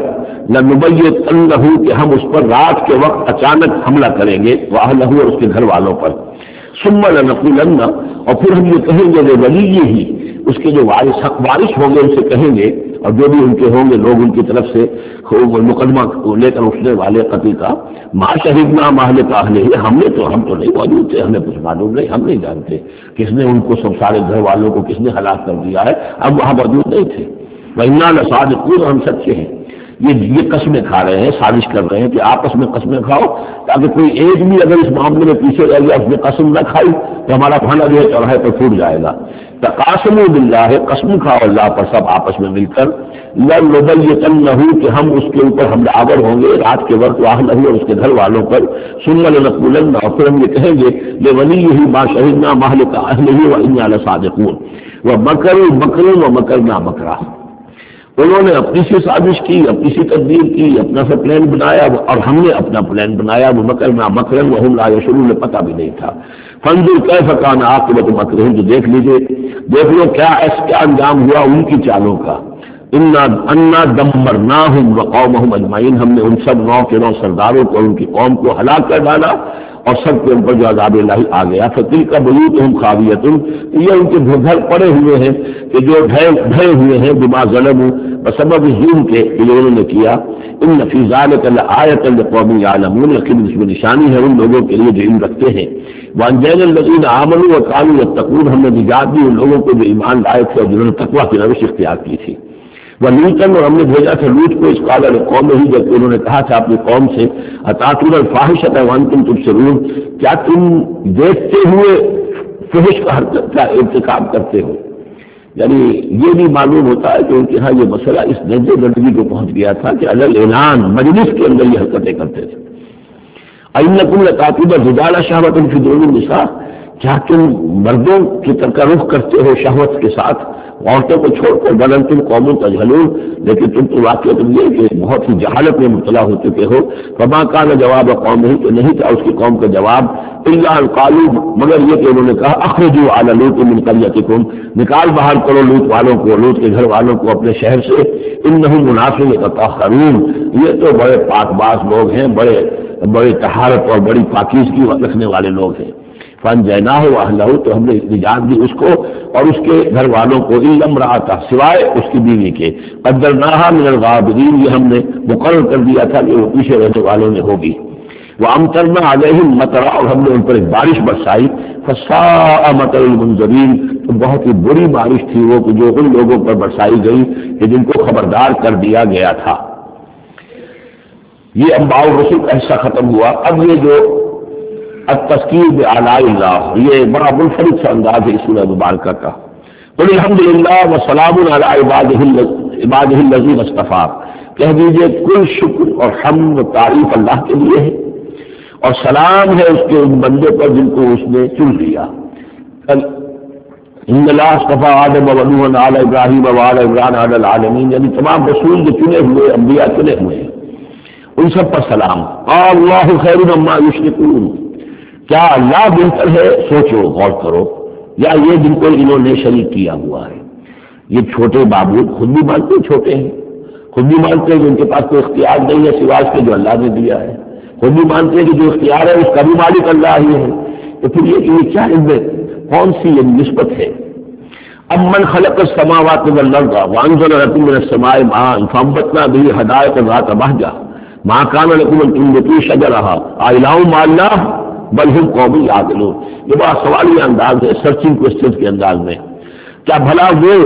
S2: لنبیتنہ، کہ ہم اس پر رات کے وقت اچانک حملہ کریں گے، واہلہ، اور اس کے گھر والوں پر. ثم لنقولن، اور پھر ہم یہ کہیں گے لولیہ، اس کے جو وارث ہوں گے ان سے کہیں گے، اور جو بھی ان کے ہوں گے لوگ ان کی طرف سے مقدمہ لے کر اٹھنے والے قتل کا، ما شہدنا مہلک اہلہ، ہم تو نہیں موجود تھے، ہمیں کچھ معلوم نہیں، ہم نہیں جانتے کس نے ان کو سب سارے گھر والوں کو کس نے ہلاک کر دیا ہے، ہم وہاں موجود نہیں تھے. وَإِنَّا لَصَادِقُونَ، ہم سچے ہیں. یہ قسمیں کھا رہے ہیں، سازش کر رہے ہیں کہ آپس میں قسمیں کھاؤ تاکہ کوئی ایک بھی اگر اس معاملے میں پیچھے رہ گیا اس نے قسم نہ کھائی تو ہمارا کھانا جو ہے چوراہے پر پھوٹ جائے گا. تقاسموا باللہ، قسم کھاؤ اللہ پر سب آپس میں مل کر. لنبیتنہ، کہ ہم اس کے اوپر حملہ آور ہوں گے رات کے وقت، واہلہ، اور اس کے گھر والوں پر. ثم لنقولن، اور پھر ہم یہ کہیں گے لولیہ ما شہدنا مہلک اہلہ وإنا لصادقون. ومکروا مکرا ومکرنا مکرا، انہوں نے اپنی سی سازش کی، اپنی سی تدبیر کی، اپنا سا پلان بنایا اور ہم نے اپنا پلان بنایا. وہ مکرنا مکرن وہم لا یشعرون، پتہ بھی نہیں تھا. فانظر کیف کان عاقبۃ مکرہم، تو دیکھ لیجیے، دیکھ لو کیا انجام ہوا ان کی چالوں کا. انا دمرناہم وقومہم اجمعین، ہم نے ان سب 9 کے 9 سرداروں کو اور ان کی قوم کو ہلاک کر ڈالا اور سب کے اوپر جو عذاب الہی آ گیا. فتلک بیوتہم خاویۃ، یہ ان کے گھر پڑے ہوئے ہیں کہ جو ڈھے ہوئے ہیں بما ظلموا، بسبب ظلم کے جو انہوں نے کیا. ان فی ذلک لآیۃ لقوم یعلمون، یقیناً اس میں نشانی ہے ان لوگوں کے لیے جو علم رکھتے ہیں. وانجینا الذین آمنوا وکانوا یتقون، ہم نے نجات دی ان لوگوں کو جو ایمان لائے تھے اور جنہوں نے تقویٰ کی روش اختیار کی تھی. وہ لوطن، اور ہم نے بھیجا تھا لوط کو اس قال قوم ہی، جب انہوں نے کہا تھا اپنی قوم سے اتاتون الفاحشۃ وانتم تبصرون، کیا تم دیکھتے ہوئے فحش کا ارتکاب کرتے ہو؟ یعنی یہ بھی معلوم ہوتا ہے کہ ان کے ہاں یہ مسئلہ اس درجے گندگی کو پہنچ گیا تھا کہ علل اعلان مجلس کے اندر یہ حرکتیں کرتے تھے۔ اِنَّکُمْ لَتَأْتُونَ الرِّجَالَ شَهْوَةً فِي دُونِ النِّسَاءِ، کیا تم مردوں کی طرف رخ کرتے ہو شہوت کے ساتھ عورتوں کو چھوڑ کر؟ بل انتم قوم تجہلون، لیکن تم تو واقعہ تم یہ کہ بہت ہی جہالت میں مبتلا ہو چکے ہو۔ فما کان جواب قوم ہی، تو نہیں تھا اس کی قوم کا جواب الا ان قالوا، مگر یہ کہ انہوں نے کہا اخرجوا علی لوط من قريتكم، نکال باہر کرو لوط والوں کو، لوط کے گھر والوں کو اپنے شہر سے، انہم اناس یتطہرون، یہ تو بڑے پاک باز لوگ ہیں، بڑے طہارت اور بڑی پاکیزگی رکھنے والے لوگ ہیں۔ فانجیناہ واہلہ، تو ہم نے نجات دی اس کو اور اس کے گھر والوں کو، الا امرأتہ، سوائے اس کی بیوی کے، قدرناہا من الغابرین، یہ ہم نے مقرر کر دیا تھا کہ وہ پیچھے رہنے والوں میں ہوگی۔ وامطرنا علیہم مطرا، اور ہم نے ان پر ایک بارش برسائی، فساء مطر المنذرین، تو بہت ہی بری بارش تھی وہ کہ جو ان لوگوں پر برسائی گئی کہ جن کو خبردار کر دیا گیا تھا۔ یہ انباء الرسل کا حصہ ختم ہوا۔ اب یہ جو التذکیر بآلاء اللہ، یہ بڑا منفرد سا انداز ہے اس سورہ مبارکہ کا۔ قل الحمدللہ وسلام علی عبادہ الذین اصطفیٰ، کہہ دیجئے کل شکر اور حمد و تعریف اللہ کے لیے ہے، اور سلام ہے اس کے ان بندوں پر جن کو اس نے چن لیا۔ ان اللہ اصطفیٰ آدم و نوحا علی ابراہیم و علی عمران علی العالمین، یعنی تمام رسول جو چنے ہوئے انبیاء چنے ہوئے ہیں ان سب پر سلام۔ اللہ خیر مما یشرکون، کیا اللہ بہتر ہے، سوچو غور کرو، یا یہ جن کو انہوں نے شریک کیا ہوا ہے۔ یہ چھوٹے معبود خود بھی مانتے ہیں چھوٹے ہیں، خود بھی مانتے ہیں کہ ان کے پاس کوئی اختیار نہیں ہے سوائے اس کے جو اللہ نے دیا ہے، خود بھی مانتے ہیں کہ جو اختیار ہے اس کا بھی مالک اللہ ہی ہے۔ تو پھر یہ کیا علم، کون سی یہ نسبت ہے؟ اب من خلق السماوات والارض وانزل لكم من السماء ماء فانبتنا به حدائق ذات بهجة ما كان لكم ان تنبتوا شجرها أإله مع الله بل هم قوم يعدلون۔ یہ بڑا سوالی انداز ہے، سرچنگ کوسچن کے انداز میں۔ کیا بھلا وہ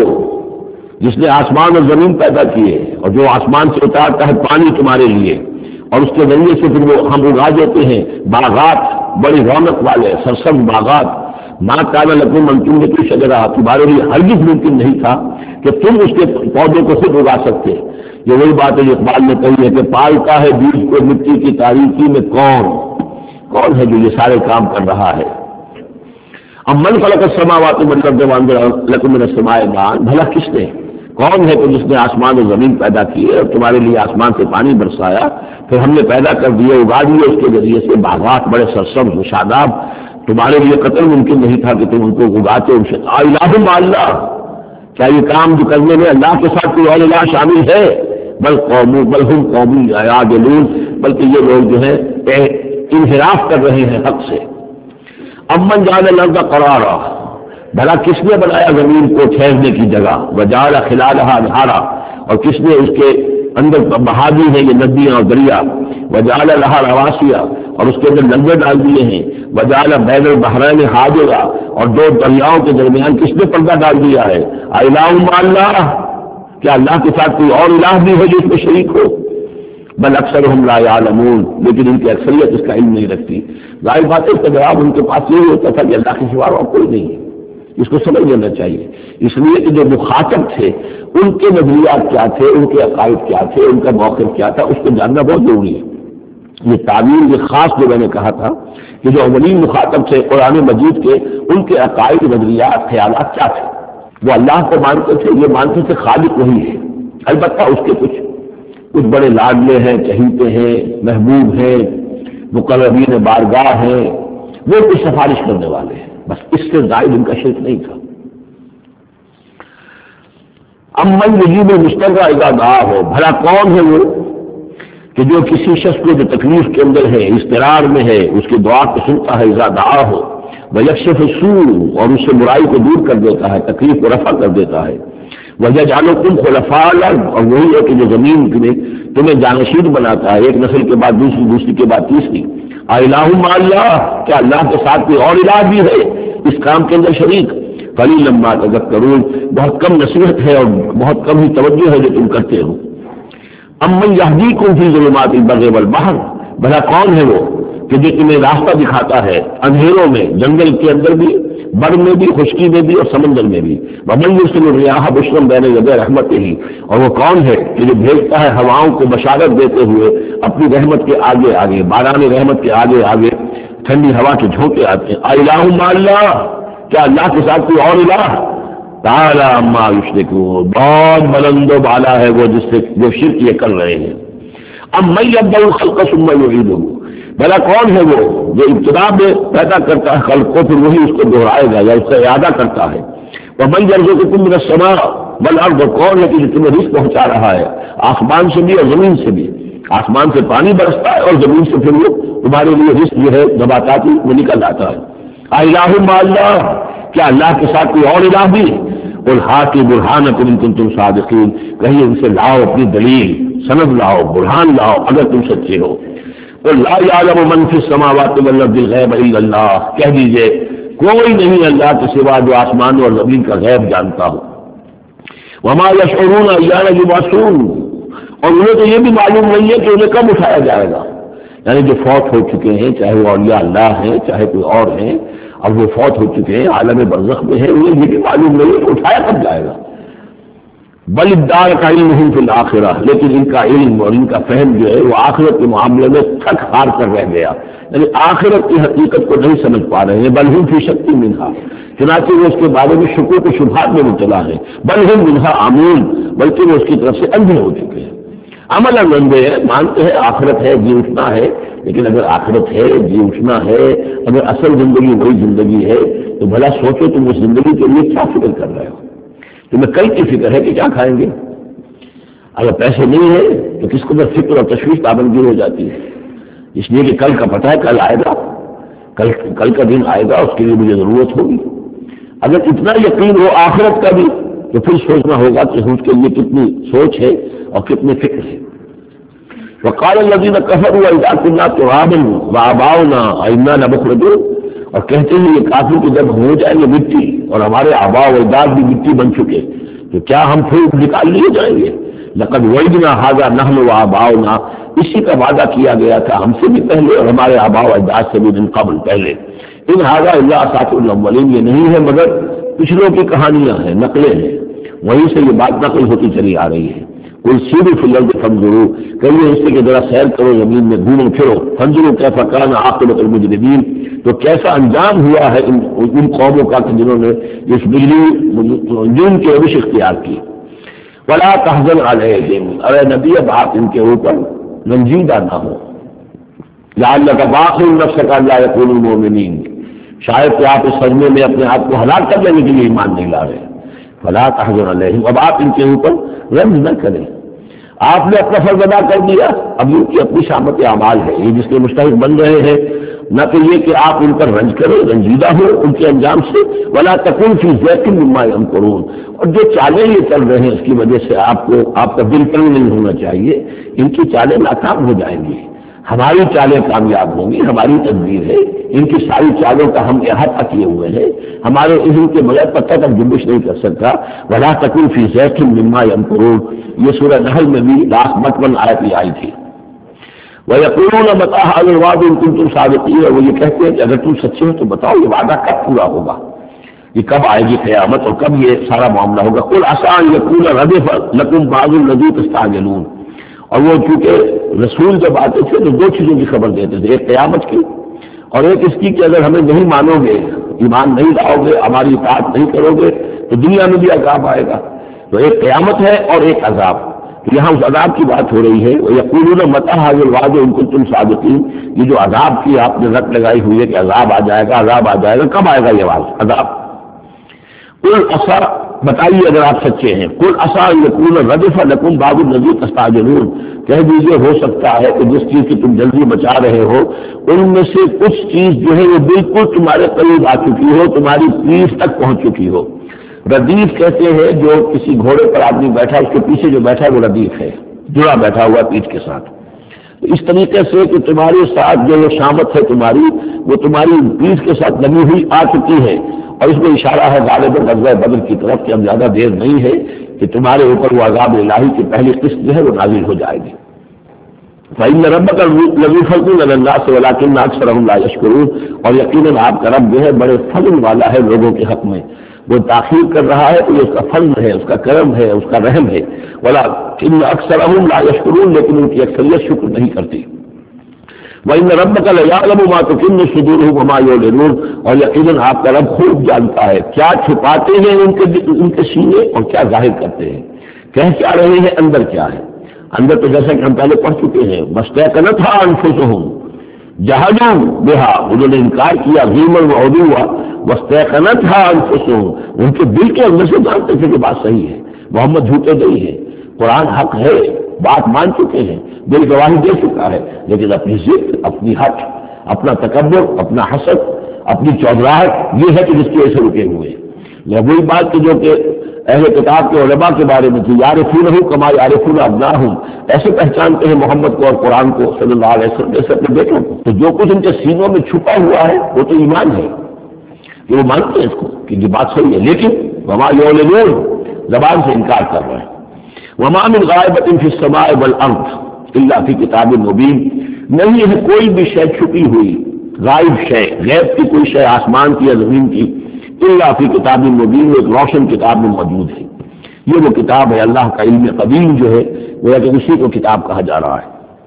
S2: جس نے آسمان اور زمین پیدا کیے اور جو آسمان سے اتارتا ہے پانی تمہارے لیے، اور اس کے ذریعے سے پھر وہ ہم اگا دیتے ہیں باغات، بڑی رونق والے سرسبز باغات، ماں کانا لکم ان تنبتوا شجرہ، تمہارے لیے ہرگز ممکن نہیں تھا کہ تم اس کے پودے کو خود اگا سکتے۔ یہ وہی بات ہے جو اقبال نے کہی ہے کہ پالتا ہے بیج کو مٹی کی تاریکی میں کون ہے جو یہ سارے کام کر رہا ہے؟ اب من خلق السماوات والارض وانزل لكم من السماء ماء، بھلا کس نے، کون ہے کہ جس نے آسمان اور زمین پیدا کیے اور تمہارے لیے آسمان سے پانی برسایا، پھر ہم نے پیدا کر دیے، اگا دیے اس کے ذریعے سے باغات بڑے سرسبز و شاداب، تمہارے لیے قطر ممکن نہیں تھا کہ تم ان کو اگاتے۔ ان سے الہ مع اللہ، کیا یہ کام جو کرنے میں اللہ کے ساتھ کوئی اور الہ شامل ہے؟ بل ہم قوم یعدلون، بلکہ یہ لوگ جو ہے انحراف کر رہے ہیں حق سے۔ امن جعل الارض قرارا، بھلا کس نے بنایا زمین کو ٹھہرنے کی جگہ، وجعل خلالها انہارا، اور کس نے اس کے اندر بہا دی ہے یہ ندیاں اور دریا، وجعل لها رواسیا، اور اس کے اندر لنگر ڈال دیے ہیں، وجعل بین البحرین حاجرا، اور دو دریاؤں کے درمیان کس نے پردہ ڈال دیا ہے؟ الہ مع اللہ، کیا اللہ کے ساتھ کوئی اور الہ بھی ہے جو اس میں شریک ہو؟ بل اکثرهم لا يعلمون، لیکن ان کی اکثریت اس کا علم نہیں رکھتی۔ ظاہر بات ہے اس کا جواب ان کے پاس یہی ہوتا تھا کہ اللہ کے سوا اور کوئی نہیں ہے، اس کو سمجھ لینا چاہیے۔ اس لیے کہ جو مخاطب تھے ان کے نظریات کیا تھے، ان کے عقائد کیا تھے، ان کا موقف کیا تھا، اس کو جاننا بہت ضروری ہے۔ یہ تعبیر یہ خاص جو میں نے کہا تھا کہ جو اولین مخاطب تھے قرآن مجید کے، ان کے عقائد، نظریات، خیالات کیا تھے؟ وہ اللہ کو مانتے تھے، یہ مانتے تھے خالق وہی ہے، البتہ اس کے کچھ بڑے لاڈلے ہیں، چہیتے ہیں، محبوب ہیں، مقربین بارگاہ ہیں، وہ کچھ سفارش کرنے والے ہیں، بس اس سے زائد ان کا شرک نہیں تھا۔ امن یجیب المضطر اذا دعاہ، بھلا کون ہے وہ کہ جو کسی شخص کو جو تکلیف کے اندر ہے، اضطرار میں ہے، اس کی دعا کو سنتا ہے، اذا دعاہ ویکشف السوء، اور اس سے برائی کو دور کر دیتا ہے، تکلیف کو رفع کر دیتا ہے، وَيَجْعَلُكُمْ خُلَفَاءَ الْأَرْضِ، اور وہی ہے کہ جو زمین میں تمہیں جانشین بناتا ہے، ایک نسل کے بعد دوسری، دوسری کے بعد تیسری۔ الہ مع اللہ، کیا اللہ کے ساتھ کوئی اور الہ بھی ہے اس کام کے اندر شریک؟ قلیلا ما تذکرون، بہت کم نصیحت ہے اور بہت کم ہی توجہ ہے جو تم کرتے ہو۔ امن یہدیکم فی ظلمات البر والبحر، بھلا کون ہے وہ کہ جو تمہیں راستہ دکھاتا ہے اندھیروں میں، جنگل کے اندر بھی، بر میں بھی، خشکی میں بھی اور سمندر میں بھی۔ ومن یرسل الرياح بشرا بین یدی رحمتہ، اور وہ کون ہے کہ جو بھیجتا ہے ہواؤں کو بشارت دیتے ہوئے اپنی رحمت کے آگے آگے، باران رحمت کے آگے آگے ٹھنڈی ہوا کے جھونکے آتے ہیں۔ الہ مع اللہ، کیا اللہ کے ساتھ کوئی اور الہ؟ تعالی عما یشرکون، بہت بلند و بالا ہے وہ جس سے جو شرک یہ کر رہے ہیں۔ ام من یبدأ الخلق ثم یعیدہ، بھلا کون ہے وہ جو ابتدا میں پیدا کرتا ہے خلق کو، پھر وہی اس کو دہرائے گا یا اس سے اعادہ کرتا ہے۔ ومن یرزقکم من السماء والارض، کون ہے کہ جو تمہیں رزق پہنچا رہا ہے آسمان سے بھی اور زمین سے بھی، آسمان سے پانی برستا ہے اور زمین سے پھر وہ تمہارے لیے رزق جو ہے نباتاتی وہ نکل آتا ہے۔ الہ مع اللہ، کیا اللہ کے ساتھ کوئی اور الہ بھی؟ قل ہاتوا برہانکم ان کنتم صادقین، کہیں ان سے لاؤ اپنی دلیل، سند لاؤ، برہان لاؤ اگر تم سچے ہو۔ قل لا یعلم من فی السماوات والارض الغیب الا اللہ، کہہ دیجئے کوئی نہیں اللہ کے سوا جو آسمان اور زمین کا غیب جانتا ہو۔ وما یشعرون ایان یبعثون، اور انہیں تو یہ بھی معلوم نہیں ہے کہ انہیں کب اٹھایا جائے گا، یعنی جو فوت ہو چکے ہیں، چاہے وہ اولیاء اللہ ہیں چاہے کوئی اور ہیں، اب وہ فوت ہو چکے ہیں عالم برزخ میں ہیں، انہیں یہ بھی معلوم نہیں ہے کہ اٹھایا کب جائے گا۔ بل ادارک علمہم فی الآخرہ، لیکن ان کا علم اور ان کا فہم جو ہے وہ آخرت کے معاملے میں تھک ہار کر رہ گیا، یعنی آخرت کی حقیقت کو نہیں سمجھ پا رہے ہیں۔ بل ہم فی شک منہا، چنانچہ وہ اس کے بارے میں شکوک و شبہات میں مبتلا ہے۔ بل ہم منہا عمون، بلکہ وہ اس کی طرف سے اندھے ہو چکے ہیں، عمل اندھے ہیں، مانتے ہیں آخرت ہے، جی اٹھنا ہے، لیکن اگر آخرت ہے، جی اٹھنا ہے، اگر اصل زندگی وہی زندگی ہے تو بھلا سوچو تم اس زندگی کے لیے کیا فکر کر رہے ہو؟ تمہیں کل کی فکر ہے کہ کیا کھائیں گے؟ اگر پیسے نہیں ہے تو کس قدر فکر اور تشویش پابندی ہو جاتی ہے، اس لیے کہ کل کا پتہ ہے کل آئے گا، کل کا دن آئے گا، اس کے لیے مجھے ضرورت ہوگی۔ اگر اتنا یقین ہو آخرت کا بھی تو پھر سوچنا ہوگا کہ اس کے لیے کتنی سوچ ہے اور کتنی فکر ہے۔ وقال الذين كفروا اذا كنا ترابا وآباؤنا أئنا لمخرجون، اور کہتے ہیں یہ کافر کہ جب ہو جائیں گے مٹی اور ہمارے آباء و اجداد بھی مٹی بن چکے تو کیا ہم پھر نکال لیے جائیں گے؟ لقد وعدنا هذا نحن وآباؤنا، اسی کا وعدہ کیا گیا تھا ہم سے بھی پہلے اور ہمارے آباء و اجداد سے بھی من قبل پہلے۔ ان هذا الا اساطير الاولين، یہ نہیں ہے مگر پچھلوں کی کہانیاں ہیں، نقلیں ہیں، وہیں سے یہ بات نقل ہوتی چلی آ رہی ہے۔ قل سیروا فی الارض فانظروا، کہیے اس سے کہ ذرا سیر کرو زمین میں، گھومو پھرو، فانظروا کیف کان عاقبۃ المجرمین، تو کیسا انجام ہوا ہے ان قوموں کا کہ جنہوں نے اس جرم کی روش اختیار کی۔ ولا تحزن علیہم، اے نبی اب آپ ان کے اوپر رنجیدہ نہ ہو، لعلک باخع نفسک الا یکونوا مؤمنین، شاید کہ آپ اس صدمے میں اپنے آپ کو ہلاک کر لینے کے لیے ایمان نہیں لا رہے۔ فلا تحزن علیہم، اب آپ ان کے اوپر رنج نہ کریں، آپ نے اپنا فرض ادا کر دیا، اب ان کی اپنی شامت اعمال ہے، یہ جس کے مستحق بن رہے ہیں، نہ کہ یہ کہ آپ ان پر رنج کریں، رنجیدہ ہو ان کے انجام سے۔ ولا تکن فی ضیق مما یمکرون، اور جو چالیں یہ چل رہے ہیں اس کی وجہ سے آپ کا دل تنگ نہیں ہونا چاہیے، ان کی چالیں ناکام ہو جائیں گی، ہماری چالیں کامیاب ہوں گی، ہماری تدبیر ہے، ان کی ساری چالوں کا ہم احاطہ کیے ہوئے ہیں، ہمارے علم کے بغیر پتہ تک جنبش نہیں کر سکتا۔ ولا تکن فی ضیق مما یمکرون، یہ سورہ نحل میں بھی لاسٹ 55 آیت میں آئی تھی۔ وَيَقُولُونَ مَتَىٰ هَٰذَا الْوَعْدُ إِن كُنتُمْ صَادِقِينَ، وہ یہ کہتے ہیں کہ اگر تم سچے ہو تو بتاؤ یہ وعدہ کب پورا ہوگا، یہ کب آئے گی قیامت اور کب یہ سارا معاملہ ہوگا۔ قُلْ عَسَىٰ أَن يَكُونَ رَدِفَ لَكُمْ بَعْضُ الَّذِي تَسْتَعْجِلُونَ، اور وہ چونکہ رسول جب آتے تھے تو دو چیزوں کی خبر دیتے تھے، ایک قیامت کی اور ایک اس کی کہ اگر ہمیں نہیں مانو گے، ایمان نہیں لاؤ گے، ہماری اطاعت نہیں کرو گے تو دنیا میں بھی عذاب آئے گا۔ تو ایک قیامت ہے اور ایک عذاب، تو یہاں اس عذاب کی بات ہو رہی ہے۔ وَيَقُولُونَ مَتَىٰ هَٰذَا الْوَعْدُ إِن كُنتُمْ صَادِقِينَ، یہ جو عذاب کی آپ نے رٹ لگائی ہوئی ہے کہ عذاب آ جائے گا، عذاب آ جائے گا، کب آئے گا یہ عذاب؟ قُلْ عَسَىٰ، بتائیے اگر آپ سچے ہیں، قُلْ عَسَىٰ أَن يَكُونَ رَدِفَ لَكُمْ بَعْضُ الَّذِي تَسْتَعْجِلُونَ، کہہ دیجیے ہو سکتا ہے کہ جس چیز کی تم جلدی بچا رہے ہو ان میں سے کچھ چیز جو ہے وہ بالکل تمہارے قریب آ چکی ہو، تمہاری پیٹھ تک پہنچ چکی ہو۔ ردیف کہتے ہیں جو کسی گھوڑے پر آدمی بیٹھا اس کے پیچھے جو بیٹھا ہے وہ ردیف ہے، جڑا بیٹھا ہوا پیٹھ کے ساتھ۔ اس طریقے سے کہ تمہارے ساتھ جو شامت ہے تمہاری، وہ تمہاری پیٹھ کے ساتھ لگی ہوئی آ چکی ہے، اور اس میں اشارہ ہے غالب غزوہ بدر کی طرف کہ اب زیادہ دیر نہیں ہے کہ تمہارے اوپر وہ عذاب الہی کی پہلی قسط جو ہے وہ نازل ہو جائے گی۔ فإن ربک لذو فضل علی الناس ولکن اکثرهم لا یشکرون، اور یقیناً آپ کا رب جو ہے بڑے فضل والا ہے لوگوں کے حق میں، وہ تاخیر کر رہا ہے تو یہ اس کا فضل ہے، اس کا کرم ہے، اس کا رحم ہے، ولکن اکثرهم لا یشکرون، لیکن ان کی اکثریت شکر نہیں کرتی۔ وإن ربک لیعلم ما تکن صدورهم وما یعلنون، اور یقیناً آپ کا رب خوب جانتا ہے کیا چھپاتے ہیں ان کے سینے اور کیا ظاہر کرتے ہیں، کہہ کیا رہے ہیں، اندر کیا ہے۔ اندر تو جیسا کہ ہم پہلے پڑھ چکے ہیں، مستيقنتها انفسهم جحدوا بها، انہوں نے انکار کیا ظلما وعدوا، مستيقنتها انفسهم، ان کے دل کے اندر سے جانتے تھے کہ بات صحیح ہے، محمد جھوٹے نہیں ہے، قرآن حق ہے، بات مان چکے ہیں، دل گواہی دے چکا ہے، لیکن اپنی ضد، اپنی ہٹ، اپنا تکبر، اپنا حسد، اپنی چودراہٹ، یہ ہے کہ جس کی وجہ سے رکے ہوئے ہیں۔ یہ وہی بات کہ جو کہ اہل کتاب کے علماء کے بارے میں تھی، یعرفونہ کما یعرفون ابناءہم، ایسے پہچانتے ہیں محمد کو اور قرآن کو صلی اللہ علیہ وسلم جیسے اپنے بیٹوں کو۔ تو جو کچھ ان کے سینوں میں چھپا ہوا ہے وہ تو ایمان ہے کہ وہ مانتے ہیں اس کو کہ یہ بات صحیح ہے، لیکن وما یعلنون، زبان سے انکار کر رہے ہیں۔ وما من غائبۃ فی السماء والارض الا فی کتاب مبین، نہیں ہے کوئی بھی شے چھپی ہوئی، غائب شے، غیب کی کوئی شے آسمان کی یا زمین کی، الا فی کتاب مبین، ایک روشن کتاب میں موجود ہے۔ یہ وہ کتاب ہے اللہ کا علم قدیم جو ہے، وہ کہ اسی کو کتاب کہا جا رہا ہے۔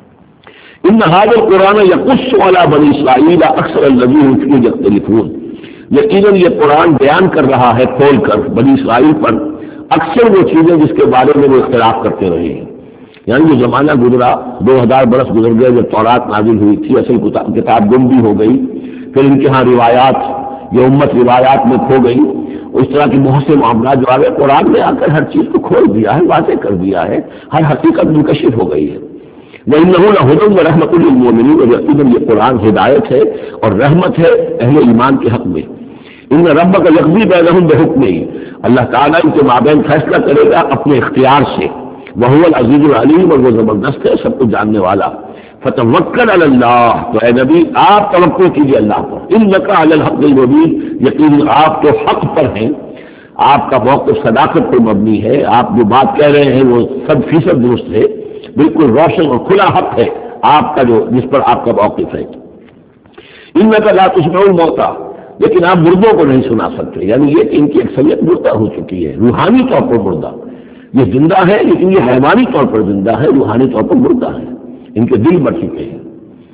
S2: ان ھذا القرآن یقص علی بنی اسرائیل اکثر الذین فیہ یختلفون، یقیناً یہ قرآن بیان کر رہا ہے کھول کر بنی اسرائیل پر اکثر وہ چیزیں جس کے بارے میں وہ اختلاف کرتے رہے ہیں۔ یعنی جو زمانہ گزرا، 2000 برس گزر گئے جب تورات نازل ہوئی تھی، اصل کتاب گم بھی ہو گئی، پھر ان کے ہاں روایات، یہ امت روایات میں کھو گئی، اس طرح کی بہت سے معاملات جو آ گئے، قرآن نے آ کر ہر چیز کو کھول دیا ہے، واضح کر دیا ہے، ہر حقیقت منکشف ہو گئی ہے۔ وَإِنَّهُ لَهُدًى وَرَحْمَةٌ لِّلْمُؤْمِنِينَ، اور یقیناً یہ قرآن ہدایت ہے اور رحمت ہے اہل ایمان کے حق میں۔ ان ربک یقضی بینہم بحکمہ، اللہ تعالیٰ ان کے مابین فیصلہ کرے گا اپنے اختیار سے، وہو العزیز العلیم، اور وہ زبردست ہے سب کو جاننے والا۔ فتوکل علی اللہ، تو اے نبی آپ توکل کیجیے اللہ پر، انک علی الحق المبین، یقیناً آپ تو حق پر ہیں، آپ کا موقف صداقت پر مبنی ہے، آپ جو بات کہہ رہے ہیں وہ 100% درست ہے، بالکل روشن اور کھلا حق ہے آپ کا جو جس پر آپ کا موقف ہے۔ انک لا تسمع الموتى، لیکن آپ مردوں کو نہیں سنا سکتے، یعنی یہ کہ ان کی اکثریت مردہ ہو چکی ہے، روحانی طور پر مردہ، یہ زندہ ہے لیکن یہ حیوانی طور پر زندہ ہے، روحانی طور پر مردہ ہے، ان کے دل مر چکے ہیں۔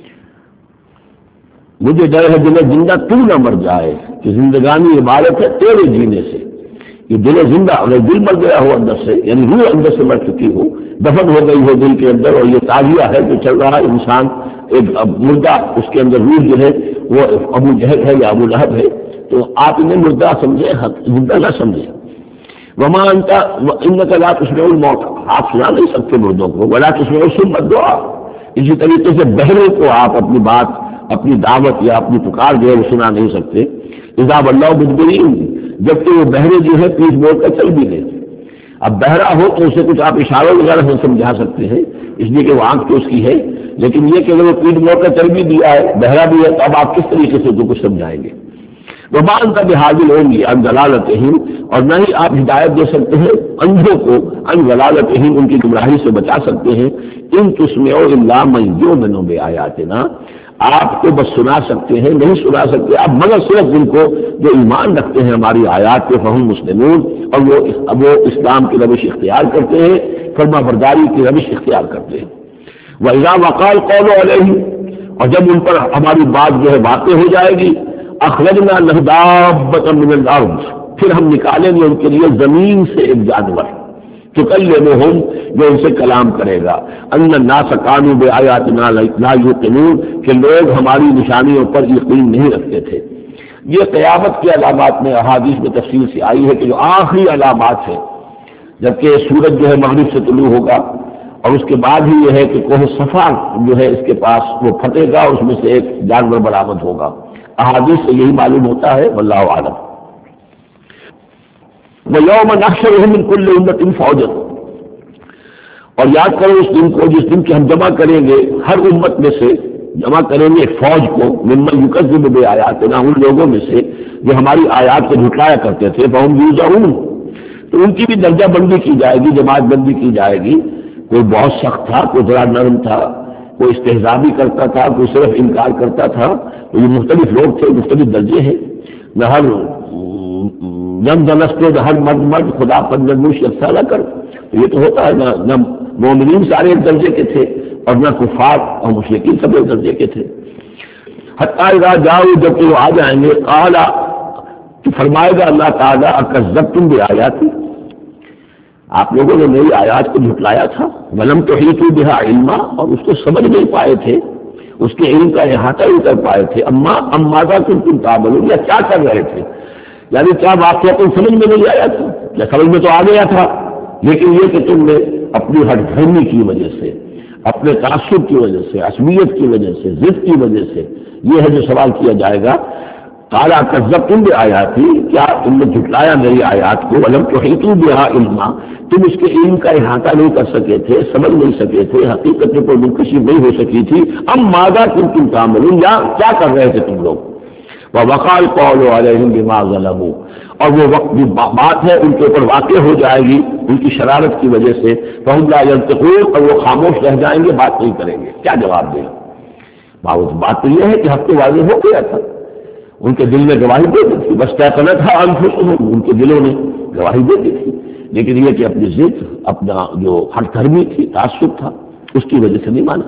S2: مجھے ڈر ہے دل زندہ تو نہ مر جائے، کہ زندگانی عبارت ہے تیرے جینے سے، یہ دل زندہ، اگر دل مر گیا ہو اندر سے، یعنی روح اندر سے مر چکی ہو، دفن ہو گئی ہو دل کے اندر، اور یہ تعزیہ ہے جو چل رہا ہے، انسان ایک مردہ، اس کے اندر روح جو ہے وہ ابو جہل ہے یا ابو لہب ہے، تو آپ انہیں مردہ سمجھے، زندہ نہ سمجھے۔ وما انت انک لا تسمع الموت، آپ سنا نہیں سکتے مردوں کو، ولا تسمع الصم الدعاء، اسی طریقے سے بہرے کو آپ اپنی بات، اپنی دعوت یا اپنی پکار جو ہے وہ سنا نہیں سکتے۔ اذا ولوا مدبرین، جبکہ وہ بہرے جو ہے پیٹھ موڑ کر چل بھی لے، اب بہرا ہو تو اسے کچھ آپ اشاروں وغیرہ سے سمجھا سکتے ہیں، اس لیے کہ وہ آنکھ تو اس کی ہے، لیکن یہ کہ اگر وہ پیٹھ موڑ کر چل بھی دیا ہے، بہرا بھی ہے، تو اب آپ کس طریقے سے جو کچھ سمجھائیں گے۔ وما انت بحاضل ہوں گی عن ضلالتہم، اور نہ ہی آپ ہدایت دے سکتے ہیں اندھوں کو، عن ضلالتہم، ان کی گمراہی سے بچا سکتے ہیں۔ ان تسمعوا الا من یؤمن بآیاتنا، آپ کو بس سنا سکتے ہیں، نہیں سنا سکتے آپ مگر صرف جن کو جو ایمان رکھتے ہیں ہماری آیات پہ، فہم مسلمون، اور وہ اسلام کی روش اختیار کرتے ہیں، فرما برداری کی روش اختیار کرتے ہیں۔ وَإِذَا وَقَعَ الْقَوْلُ عَلَيْهِمْ، اور جب ان پر ہماری بات جو ہے واقع ہو جائے گی، اخرجنا لہ دابۃ من الارض، پھر ہم نکالیں گے ان کے لیے زمین سے ایک جانور، تکلمہم، جو ان سے کلام کرے گا، ان الناس کانوا بآیاتنا لا یوقنون، کہ لوگ ہماری نشانیوں پر یقین نہیں رکھتے تھے۔ یہ قیامت کی علامات میں احادیث میں تفصیل سے آئی ہے کہ جو آخری علامات ہے، جبکہ سورج جو ہے مغرب سے طلوع ہوگا، اور اس کے بعد ہی یہ ہے کہ کوہ صفا جو ہے اس کے پاس وہ پھٹے گا، اس میں سے ایک جانور برآمد ہوگا، احادیث سے یہی معلوم ہوتا ہے، واللہ اعلم۔ وَيَوْمَ نَحْشُرُهُم مِّن كُلِّ أُمَّةٍ فَوْجًا، اور یاد کرو اس دن کو جس دن کی ہم جمع کریں گے ہر امت میں سے، جمع کریں گے ایک فوج کو، ممن یکذب بآیاتنا، ان لوگوں میں سے جو ہماری آیات کو جھٹلایا کرتے تھے، فہم یوزعون، تو ان کی بھی درجہ بندی کی جائے گی، جماعت بندی کی جائے گی۔ کوئی بہت سخت تھا، کوئی ذرا نرم تھا، کوئی استہزاء بھی کرتا تھا، کوئی صرف انکار کرتا تھا، تو یہ مختلف لوگ تھے، مختلف درجے ہیں۔ نہ ہر نہ ہر مرد خدا پر نوش یکساں نہ کر، یہ تو ہوتا ہے نہ مومنین سارے ایک درجے کے تھے اور نہ کفار اور مشرکین سب ایک درجے کے تھے۔ حتیٰ اذا جاؤ، جب کہ وہ آ جائیں گے، قال، تو فرمائے گا اللہ تعالیٰ، اکذبتم بآیاتی، آپ لوگوں نے میری آیات کو جھٹلایا تھا، ولم تحیطوا بہا علما، اور اس کو سمجھ نہیں پائے تھے، اس کے علم کا احاطہ نہیں کر پائے تھے، ماذا کنتم تعملون، یا کیا کر رہے تھے، یعنی کیا واقعہ تم سمجھ میں نہیں آیا تھا، یا سمجھ میں تو آ گیا تھا، لیکن یہ کہ تم نے اپنی ہٹ دھرمی کی وجہ سے، اپنے تعصب کی وجہ سے، عصبیت کی وجہ سے، ضد کی وجہ سے، یہ ہے جو سوال کیا جائے گا۔ قال کذبتم بآیاتی، کیا تم نے جھٹلایا میری آیات کو، ولم تحیطوا بہا علما، تم اس کے علم کا احاطہ نہیں کر سکے تھے، سمجھ نہیں سکے تھے، حقیقت پر منکشف نہیں ہو سکی تھی، ماذا کنتم تعملون، یا کیا کر رہے تھے تم لوگ۔ ووقع القول علیہم بما ظلموا، اور وہ وقت بھی بات ہے ان کے اوپر واقع ہو جائے گی ان کی شرارت کی وجہ سے، فہم لا ینطقون، اور وہ خاموش رہ جائیں گے، بات نہیں کریں گے، کیا جواب دیں۔ بات تو یہ ہے کہ حق تو واضح ہو گیا تھا، ان کے دل میں گواہی دے دی تھی، بس طے تھا انفسهم، ان کے دلوں نے گواہی دے دی تھی، لیکن یہ کہ اپنی ضد، اپنا جو ہٹ دھرمی تھی، تعصب تھا، اس کی وجہ سے نہیں مانا۔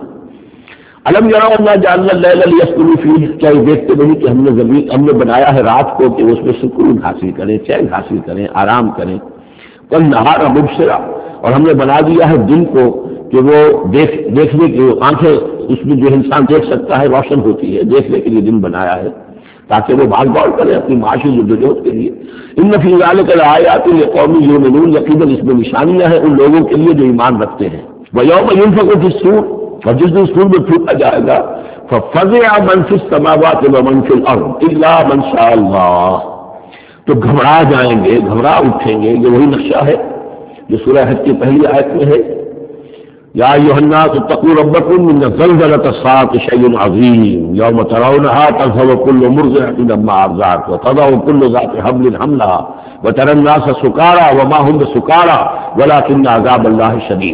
S2: الم یروا انا جعلنا اللیل لیسکنوا فیہ، کیا یہ دیکھتے نہیں کہ ہم نے بنایا ہے رات کو کہ اس میں سکون حاصل کریں، چین حاصل کریں، آرام کریں، والنہار مبصرا، اور ہم نے بنا دیا ہے دن کو کہ وہ دیکھنے کی آنکھیں اس میں جو انسان دیکھ سکتا ہے روشن ہوتی ہے، دیکھنے کے لیے دن بنایا ہے تاکہ وہ بھاگ دوڑ کرے اپنی معاشی جدوجہد کے لیے۔ ان فی ذلک لآیات لقوم یؤمنون، یقیناً اس میں نشانیاں ہیں ان لوگوں کے لیے جو ایمان رکھتے ہیں۔ ویوم ینفخ فی الصور، اور جس دن سور میں پھونکا جائے گا، ففزع من فی السماوات ومن فی الارض الا من شاء اللہ، تو گھبرا جائیں گے، گھبرا اٹھیں گے، یہ وہی نقشہ ہے جو سورہ حج کی پہلی آیت میں ہے، یا ایھا الناس اتقوا ربکم ان زلزلۃ الساعۃ شیء عظیم یوم ترونها تذهل كل مرضعۃ عما ارضعت وتضع كل ذات حمل حملها وترى الناس سکارى وما هم بسکارى ولكن عذاب الله شدید۔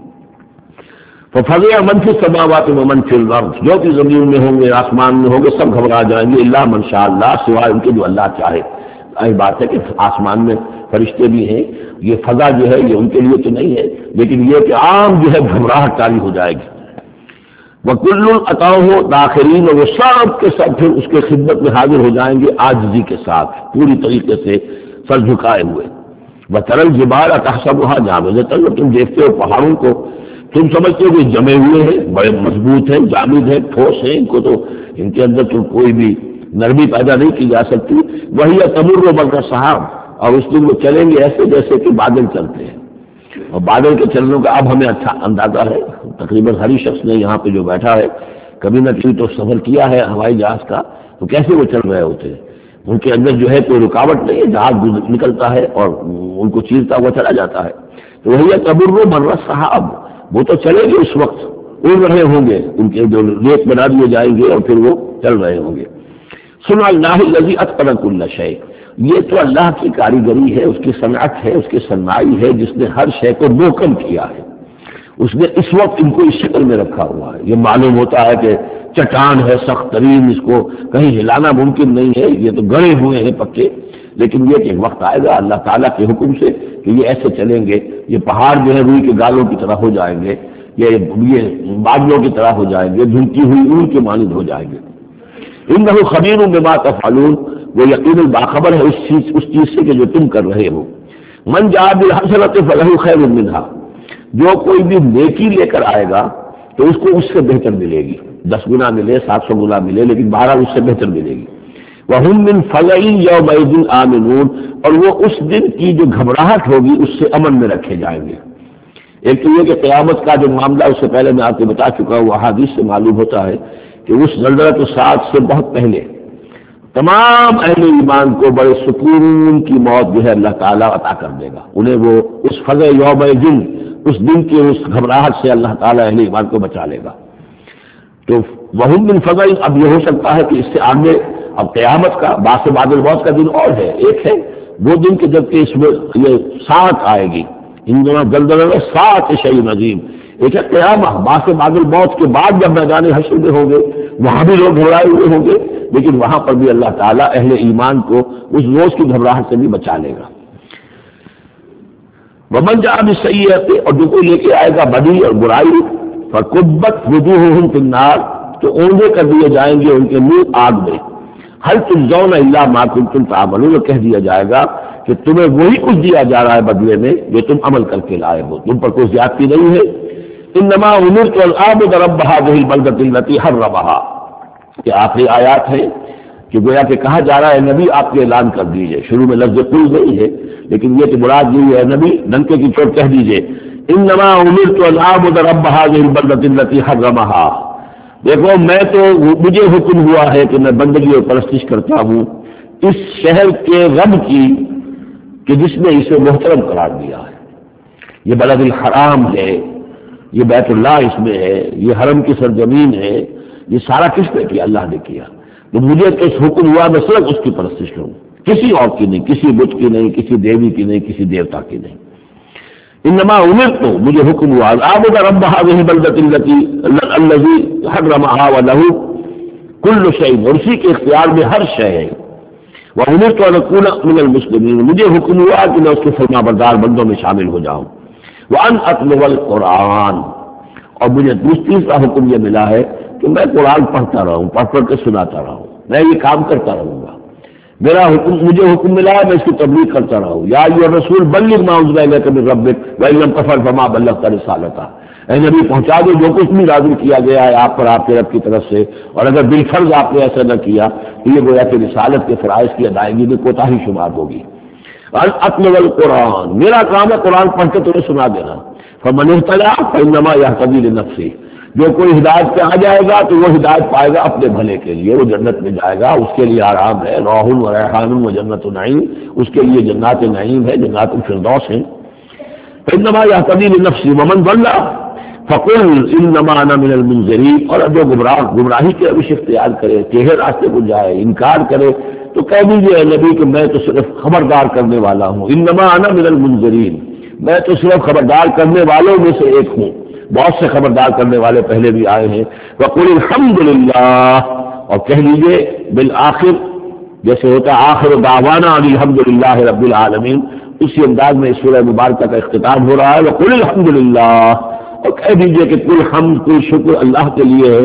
S2: ففزع من فی السماوات ومن فی الارض، جو بھی زمین میں ہوں گے، آسمان میں ہوں گے، سب گھبرا جائیں گے، الا من شاء اللہ، سوائے ان کے جو اللہ چاہے۔ یہ بات ہے کہ آسمان میں فرشتے بھی ہیں، یہ فضا جو ہے یہ ان کے لیے تو نہیں ہے، لیکن یہ کہ عام جو ہے گھبراہٹ طاری ہو جائے گی۔ وَكُلٌّ أَتَوْهُ دَاخِرِينَ، وہ سب کے سب پھر اس کے خدمت میں حاضر ہو جائیں گے عاجزی کے ساتھ، پوری طریقے سے سر جھکائے ہوئے۔ وَتَرَى الْجِبَالَ تَحْسَبُهَا جَامِدَةً، تم دیکھتے ہو پہاڑوں کو، تم سمجھتے ہو کہ جمے ہوئے ہیں، بڑے مضبوط ہیں، جامد ہیں، ٹھوس ہیں، ان کو تو ان کے اندر تو کوئی بھی نرمی پیدا نہیں کی جا سکتی۔ وہی تمر مر السحاب، اور اس دن وہ چلیں گے ایسے جیسے کہ بادل چلتے ہیں، اور بادل کے چلنے کا اب ہمیں اچھا اندازہ ہے، تقریباً ہر شخص نے یہاں پہ جو بیٹھا ہے کبھی نہ کبھی تو سفر کیا ہے ہوائی جہاز کا، تو کیسے وہ چل رہے ہوتے ہیں، ان کے اندر جو ہے کوئی رکاوٹ نہیں ہے، جہاز نکلتا ہے اور ان کو چیرتا ہوا چلا جاتا ہے۔ تو وہی تمر مر السحاب، وہ تو چلے گے اس وقت، اڑ رہے ہوں گے، ان کے جو ریت بنا دیے جائیں گے اور پھر وہ چل رہے ہوں گے۔ سن اللہ الذی اتقن کل شیء، یہ تو اللہ کی کاریگری ہے، اس کی صنعت ہے، اس کی صنائی ہے، جس نے ہر شے کو محکم کیا ہے، اس نے اس وقت ان کو اس شکل میں رکھا ہوا ہے۔ یہ معلوم ہوتا ہے کہ چٹان ہے سخت ترین، اس کو کہیں ہلانا ممکن نہیں ہے، یہ تو گڑے ہوئے ہیں پکے، لیکن یہ کہ وقت آئے گا اللہ تعالیٰ کے حکم سے کہ یہ ایسے چلیں گے، یہ پہاڑ جو ہے روئی کے گالوں کی طرح ہو جائیں گے، یہ بادلوں کی طرح ہو جائیں گے، دھلتی ہوئی اون کے مانند ہو جائیں گے۔ انہ خبیر بما تفعلون، وہ یقیناً باخبر ہے اس چیز سے کہ جو تم کر رہے ہو۔ من جاء بالحسنۃ فلہ خیر منہا، جو کوئی بھی نیکی لے کر آئے گا تو اس کو اس سے بہتر ملے گی، 10 گنا ملے، 700 گنا ملے، لیکن 12 اس سے بہتر ملے گی۔ وَهُمْ مِنْ فَزَعٍ يَوْمَئِذٍ آمِنُونَ، اور وہ اس دن کی جو گھبراہٹ ہوگی اس سے امن میں رکھے جائیں گے۔ ایک تو یہ کہ قیامت کا جو معاملہ اس سے پہلے میں آپ کو بتا چکا ہوں، احادیث سے معلوم ہوتا ہے کہ اس زلزلۃ الساعۃ سے بہت پہلے تمام اہل ایمان کو بڑے سکون کی موت جو ہے اللہ تعالیٰ عطا کر دے گا. انہیں وہ اس فضع یوم دن، اس دن کی اس گھبراہٹ سے اللہ تعالیٰ اہل ایمان کو بچا لے گا. تو وہم من فضع، اب یہ ہو سکتا ہے کہ اس سے آگے اب قیامت کا بعث بعد الموت کا دن اور ہے. ایک ہے وہ دن کہ جب کہ اس میں یہ سات آئے گی، ان دونوں زلزلے میں سات شیء عظیم. ایک ہے قیامت، بعث بعد الموت کے بعد جب میدان حشر میں ہوں گے وہاں بھی لوگ گھبرائے ہوئے ہوں گے، لیکن وہاں پر بھی اللہ تعالیٰ اہل ایمان کو اس روز کی گھبراہٹ سے بھی بچا لے گا. ومن جاء بالسیئۃ، اور جو کوئی لے کے آئے گا بدی اور برائی، فکبت وجوہہم فی النار، تو اونگے کر دیے جائیں گے ان کے منہ آگ میں. هل تجزون الا ما کنتم تعملون، کہہ دیا جائے گا کہ تمہیں وہی کچھ دیا جا رہا ہے بدلے میں جو تم عمل کر کے لائے ہو، تم پر کوئی زیادتی نہیں ہے. انما امرت ان اعبد رب هذه البلدة التي حرمها، کہ آخری آیات ہے کہ گویا کہ کہا جا رہا ہے نبی آپ کے اعلان کر دیجئے. شروع میں لفظ قل نہیں ہے لیکن یہ کہ مراد یہ ہے نبی ڈنکے کی چوٹ کہہ دیجئے انما امرت ان اعبد رب هذه البلدة التي حرمها. دیکھو میں تو مجھے حکم ہوا ہے کہ میں بندگی اور پرستش کرتا ہوں اس شہر کے رب کی کہ جس نے اسے محترم قرار دیا ہے. یہ بلد الحرام ہے، یہ بیت اللہ اس میں ہے، یہ حرم کی سرزمین ہے. یہ سارا کس نے کیا؟ اللہ نے کیا. تو مجھے تو اس حکم ہوا میں صرف اس کی پرستش کروں، کسی اور کی نہیں، کسی بت کی نہیں، کسی دیوی کی نہیں، کسی دیوتا کی نہیں. انما امرت، مجھے حکم ہوا اعبد رب هذه البلدة الذي حرمها وله كل شيء، اور اسی کے اختیار میں ہر شے ہے. وامرت ان اكون من المسلمين، مجھے حکم ہوا کہ میں اس کے فرما بردار بندوں میں شامل ہو جاؤں. وان اتلو القرآن، اور مجھے تیسرا حکم یہ ملا ہے کہ میں قرآن پڑھتا رہوں، پڑھ کے سناتا رہوں، میں یہ کام کرتا رہوں گا. میرا حکم، مجھے حکم ملا ہے میں اس کی تبلیغ کرتا رہوں. یا ایھا الرسول بلغ ما انزل الیک من ربک وان لم تفعل فما بلغت رسالتہ، اے نبی پہنچا دو جو کچھ بھی نازل کیا گیا ہے آپ پر آپ کے رب کی طرف سے، اور اگر بالفرض آپ نے ایسا نہ کیا تو یہ گویا کہ رسالت کے فرائض کی ادائیگی میں کوتاہی شمار ہوگی. اتلو القرآن، میرا کام ہے قرآن پڑھ کے تمہیں سنا دینا. فمن اهتدى فانما يهتدي لنفسه، جو کوئی ہدایت پہ آ جائے گا تو وہ ہدایت پائے گا اپنے بھلے کے لیے، وہ جنت میں جائے گا، اس کے لیے آرام ہے. روح و ریحان و جنت نعیم، اس کے لیے جنات نعیم ہے، جنات الفردوس ہیں. فانما يهتدي لنفسه ومن ضل فقل انما انا من المنذرين، اور جو گمراہی کے روش اختیار کرے، ٹیڑھے راستے کو جائے، انکار کرے، تو کہہ دیجیے اے نبی کہ میں تو صرف خبردار کرنے والا ہوں. انما انا من المنذرين، میں تو صرف خبردار کرنے والوں میں سے ایک ہوں. بہت سے خبردار کرنے والے پہلے بھی آئے ہیں. وقل الحمدللہ، اور کہہ لیجیے بالآخر، جیسے ہوتا آخر دعوانا الحمدللہ رب العالمین، اسی انداز میں اس سورہ مبارکہ کا اختتام ہو رہا ہے. وقل الحمدللہ، اور کہہ دیجیے کہ کل حمد، کل شکر اللہ کے لیے ہے.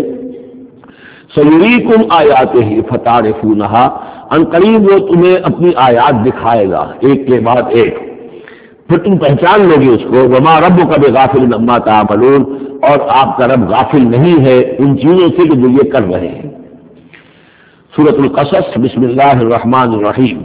S2: سیریکم آیاتہ فتعرفونہا، ان قریب وہ تمہیں اپنی آیات دکھائے گا ایک کے بعد ایک، پھر تم پہچان لو گے اس کو. وما ربک بغافل عما تعملون، اور آپ کا رب غافل نہیں ہے ان چیزوں سے کہ جو یہ کر رہے ہیں. سورۃ القصص، بسم اللہ الرحمن الرحیم.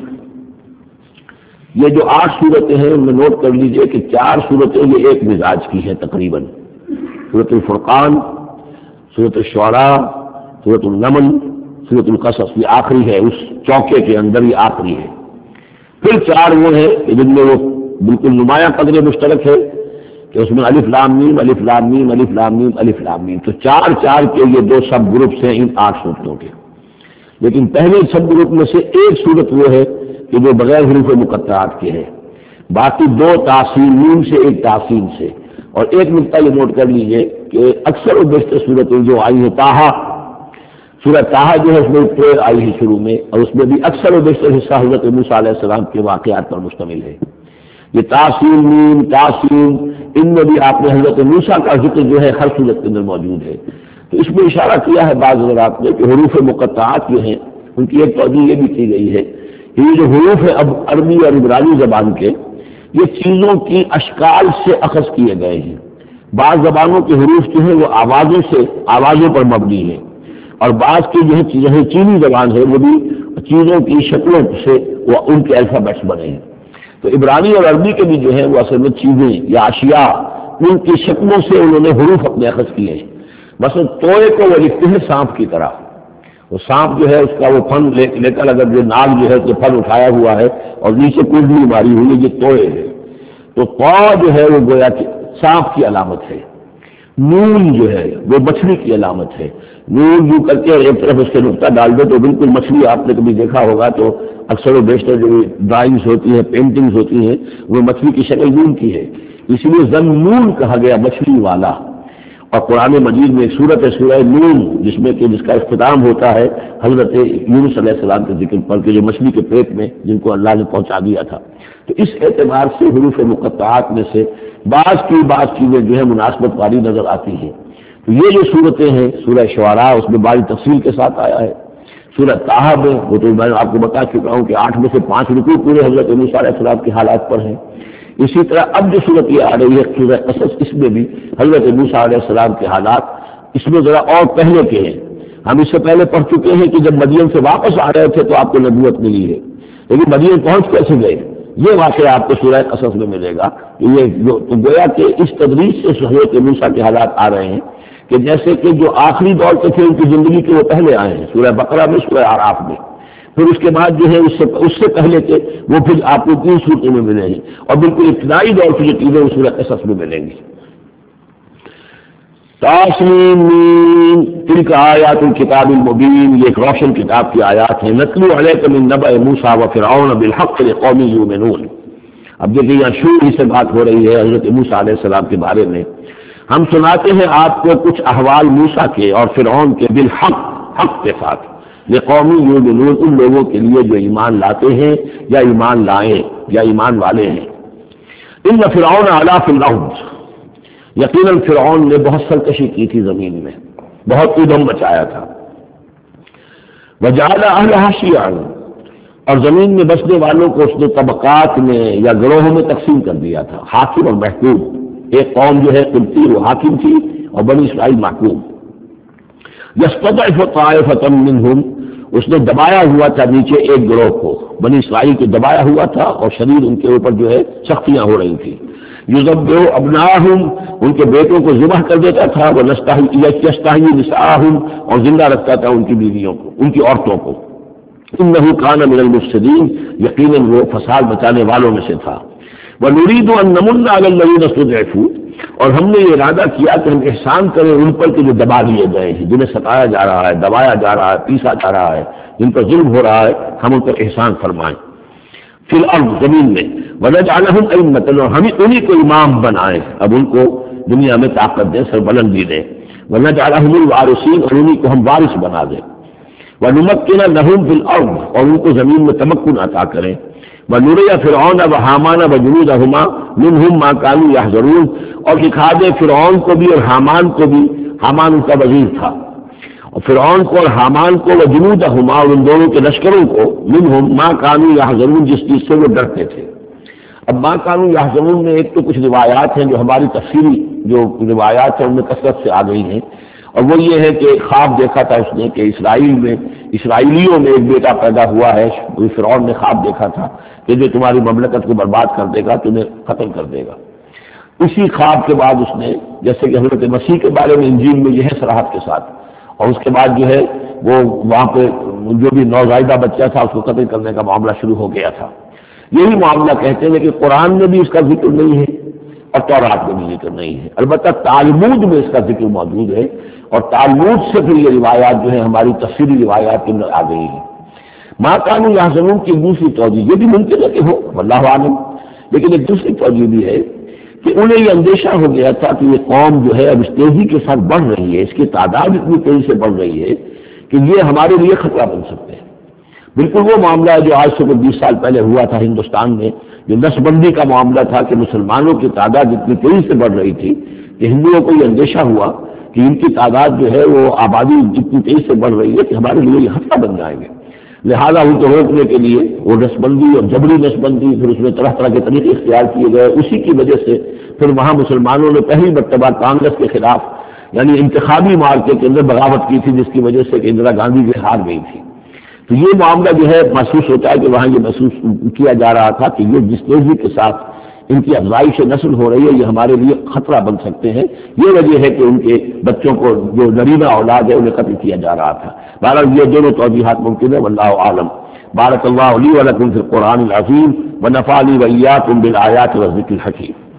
S2: یہ جو 8 صورتیں ہیں ان میں نوٹ کر لیجئے کہ 4 صورتیں یہ ایک مزاج کی ہیں تقریباً. سورۃ الفرقان، سورۃ الشعراء، سورۃ النمل، سورۃ القصص، یہ آخری ہے اس چوکے کے اندر، یہ آخری ہے. پھر 4 وہ ہیں کہ جن میں وہ بالکل نمایاں قدر مشترک ہے کہ اس میں الف لام میم الف لام میم الف لام میم الف لام میم. تو 4 کے یہ 2 سب گروپس ہیں ان 8 صورتوں کے. لیکن پہلے سب گروپ میں سے ایک صورت وہ ہے کہ جو بغیر حروف مقطعات کے ہے، باقی 2 تحسین میم سے، ایک تحسین سے. اور ایک نقطہ یہ نوٹ کر لیجئے کہ اکثر و بیشتر صورتیں جو آئی ہیں، طٰہٰ، سورہ طٰہٰ جو ہے اس میں پھر آئی ہے شروع میں، اور اس میں بھی اکثر و بیشتر حصہ حضرت موسیٰ علیہ السلام کے واقعات پر مشتمل ہے. یہ تاسین میم تاسین، ان میں بھی آپ نے حضرت موسیٰ کا ذکر جو ہے ہر صورت کے اندر موجود ہے. تو اس میں اشارہ کیا ہے بعض حضرات نے کہ حروف مقطعات جو ہیں ان کی ایک توجہ یہ بھی کی گئی ہے کہ یہ جو حروف ہیں اب عربی اور عبرانی زبان کے، یہ چیزوں کی اشکال سے اخذ کیے گئے ہیں. بعض زبانوں کے حروف جو ہیں وہ آوازوں پر مبنی ہیں، اور بعض کی جو ہے چینی زبان ہے وہ بھی چیزوں کی شکلوں سے وہ ان کے الفابیٹس بنے ہیں. تو عبرانی اور عربی کے بھی جو ہے وہ اصل میں چیزیں یا اشیاء، ان کی شکلوں سے انہوں نے حروف اپنے اخذ کیے ہیں. مثلا توئے کو وہ لکھتے ہیں سانپ کی طرح، وہ سانپ جو ہے اس کا وہ پھن لے کر اگر جو ناگ جو ہے تو پھن اٹھایا ہوا ہے اور نیچے کنڈلی ماری ہوئی ہے، یہ توئے ہے، تو تو جو ہے وہ گویا کہ سانپ کی علامت ہے، نون جو ہے وہ مچھلی کی علامت ہے، نون یوں کر کے ایک طرف اس کے نقطہ ڈال دو تو بالکل مچھلی، آپ نے کبھی دیکھا ہوگا تو اکثر و بیشتر جو ڈرائنگز ہوتی ہیں، پینٹنگز ہوتی ہیں، وہ مچھلی کی شکل نون کی ہے، اسی لیے ذنون کہا گیا، مچھلی والا۔ اور قرآن مجید میں ایک سورت ہے سورہ نون، جس کا اختتام ہوتا ہے حضرت یونس علیہ السلام کے ذکر پر کہ جو مچھلی کے پیٹ میں جن کو اللہ نے پہنچا دیا تھا۔ تو اس اعتبار سے حروف مقطعات میں سے بعض چیزیں جو ہے مناسبت والی نظر آتی ہیں۔ تو یہ جو صورتیں ہیں، سورہ شعراء اس میں بڑی تفصیل کے ساتھ آیا ہے، سورہ طٰہٰ میں وہ تو میں آپ کو بتا چکا ہوں کہ 8 میں سے 5 رکوع پورے حضرت موسیٰ علیہ السلام کے حالات پر ہیں۔ اسی طرح اب جو صورت یہ آ رہی ہے سورہ قصص، اس میں بھی حضرت موسیٰ علیہ السلام کے حالات اس میں ذرا اور پہلے کے ہیں۔ ہم اس سے پہلے پڑھ چکے ہیں کہ جب مدین سے واپس آ رہے تھے تو آپ کو نبوت ملی ہے، لیکن مدین پہنچ کیسے گئے، یہ واقعہ آپ کو سورہ قصص میں ملے گا۔ یہ جو گویا کہ اس تدریج سے حضرت موسیٰ کے حالات آ رہے ہیں کہ جیسے کہ جو آخری دور کے تھے ان کی زندگی کے وہ پہلے آئے ہیں، سورہ بقرہ میں، سورہ اعراف میں، پھر اس کے بعد جو ہے اس سے پہلے کے وہ پھر آپ کو 3 صورتوں میں ملیں گے، اور بالکل ابتدائی دور کی جو چیزیں وہ سورہ قصص میں ملیں گی۔ تاسمین تلک آیات الکتاب المبین، یہ ایک روشن کتاب کی آیات ہیں۔ نتلو علیک من نبأ موسیٰ وفرعون بالحق لقوم یؤمنون۔ اب دیکھیے یہاں شروع ہی سے بات ہو رہی ہے حضرت موسیٰ علیہ السلام کے بارے میں۔ ہم سناتے ہیں آپ کو کچھ احوال موسیٰ کے اور فرعون کے، بالحق، حق کے ساتھ، لقوم یؤمنون، ان لوگوں کے لیے جو ایمان لاتے ہیں یا ایمان لائیں یا ایمان والے ہیں۔ ان فرعون علا فی الارض، یقیناً فرعون نے بہت سرکشی کی تھی زمین میں، بہت ادھم مچایا تھا۔ وجعل اہلہا شیعا، اور زمین میں بسنے والوں کو اس نے طبقات میں یا گروہوں میں تقسیم کر دیا تھا، حاکم اور محکوم۔ ایک قوم جو ہے قبطی وہ حاکم تھی اور بنی اسرائیل محکوم۔ یستضعف طائفۃ منہم، اس نے دبایا ہوا تھا نیچے ایک گروہ کو، بنی اسرائیل کو دبایا ہوا تھا اور شدید ان کے اوپر جو ہے سختیاں ہو رہی تھی۔ یذبح ابناہم، ان کے بیٹوں کو ذبح کر دیتا تھا، ویستحیی نساءہم، اور زندہ رکھتا تھا ان کی بیویوں کو، ان کی عورتوں کو۔ انہ کان من المفسدین، یقیناً وہ فساد مچانے والوں میں سے تھا۔ وَنُرِيدُ أَن نَّمُنَّ عَلَى الَّذِينَ اسْتُضْعِفُوا، اور ہم نے یہ ارادہ کیا کہ ہم احسان کریں ان پر کہ جو دبا دیے گئے ہیں، جنہیں ستایا جا رہا ہے، دبایا جا رہا ہے، پیسا جا رہا ہے، جن پر ظلم ہو رہا ہے، ہم ان پر احسان فرمائیں۔ فی الارض، زمین میں، وَنَجْعَلَهُمْ أَئِمَّةً، اور ہم انہیں کو امام بنائیں، اب ان کو دنیا میں طاقت دیں، سربلندی دیں۔ وَنَجْعَلَهُمُ الْوَارِثِينَ، اور انہیں کو ہم وارث بنا دیں۔ وَنُمَكِّنَ لَهُمْ فِي الْأَرْضِ، اور ان کو زمین میں تمکن عطا کریں۔ وَنُرِيَ فِرْعَوْنَ وَحَامَانَ وَجُنُودَهُمَا مِنْهُمْ مَا كَانُوا يَحْذَرُونَ، اور دکھا دے فرعون کو بھی اور حامان کو بھی، حامان ان کا وزیر تھا، اور فرعون کو اور حامان کو، وجنودہما، اور ان دونوں کے لشکروں کو، منہم ما كانوا يحذرون، جس چیز سے وہ ڈرتے تھے۔ اب ما كانوا يحذرون میں ایک تو کچھ روایات ہیں جو ہماری تفصیلی جو روایات ہیں ان میں کثرت سے آ گئی ہیں، اور وہ یہ ہے کہ خواب دیکھا تھا اس نے کہ اسرائیلیوں میں ایک بیٹا پیدا ہوا ہے، فرعون نے خواب دیکھا تھا کہ جو تمہاری مملکت کو برباد کر دے گا، تمہیں ختم کر دے گا۔ اسی خواب کے بعد اس نے، جیسے کہ حضرت مسیح کے بارے میں انجیل میں یہ ہے صراحت کے ساتھ، اور اس کے بعد جو ہے وہ وہاں پہ جو بھی نوزائیدہ بچہ تھا اس کو قتل کرنے کا معاملہ شروع ہو گیا تھا۔ یہی معاملہ کہتے ہیں کہ قرآن میں بھی اس کا ذکر نہیں ہے اور تورات میں بھی ذکر نہیں ہے، البتہ تالمود میں اس کا ذکر موجود ہے، اور تالمود سے پھر یہ روایات جو ہے ہماری تفصیلی روایات کے اندر آ گئی ہیں۔ ما كانوا يحذرون کی دوسری توجہ یہ بھی ممکن ہے کہ ہو، واللہ عالم، لیکن ایک دوسری توجہ بھی ہے کہ انہیں یہ اندیشہ ہو گیا تھا کہ یہ قوم جو ہے اب اس تیزی کے ساتھ بڑھ رہی ہے، اس کی تعداد اتنی تیزی سے بڑھ رہی ہے کہ یہ ہمارے لیے خطرہ بن سکتے ہیں۔ بالکل وہ معاملہ ہے جو آج سے 20 سال پہلے ہوا تھا ہندوستان میں، جو نسل بندی کا معاملہ تھا کہ مسلمانوں کی تعداد اتنی تیزی سے بڑھ رہی تھی کہ ہندوؤں کو یہ اندیشہ ہوا کہ ان کی تعداد جو ہے وہ آبادی اتنی تیزی سے بڑھ رہی ہے کہ ہمارے لیے یہ خطرہ بن جائیں گے، لہذا ان کو روکنے کے لیے وہ نسبندی اور جبری نسبندی، پھر اس میں طرح طرح کے طریقے اختیار کیے گئے۔ اسی کی وجہ سے پھر وہاں مسلمانوں نے پہلی مرتبہ کانگریس کے خلاف یعنی انتخابی معرکے کے اندر بغاوت کی تھی، جس کی وجہ سے کہ اندرا گاندھی جو ہار گئی تھی۔ تو یہ معاملہ جو ہے محسوس ہوتا ہے کہ وہاں یہ محسوس کیا جا رہا تھا کہ یہ جس تیزی کے ساتھ ان کی افزائش نسل ہو رہی ہے، یہ ہمارے لیے خطرہ بن سکتے ہیں. یہ وجہ ہے کہ ان کے بچوں کو جو نرینہ اولاد ہے انہیں قتل کیا جا رہا تھا. بہرحال یہ دونوں توجیحات ممکن ہے، واللہ عالم. بارک اللہ لی ولکم فی القرآن العظیم ونفعني وإياكم بالآیات والذکر الحکیم.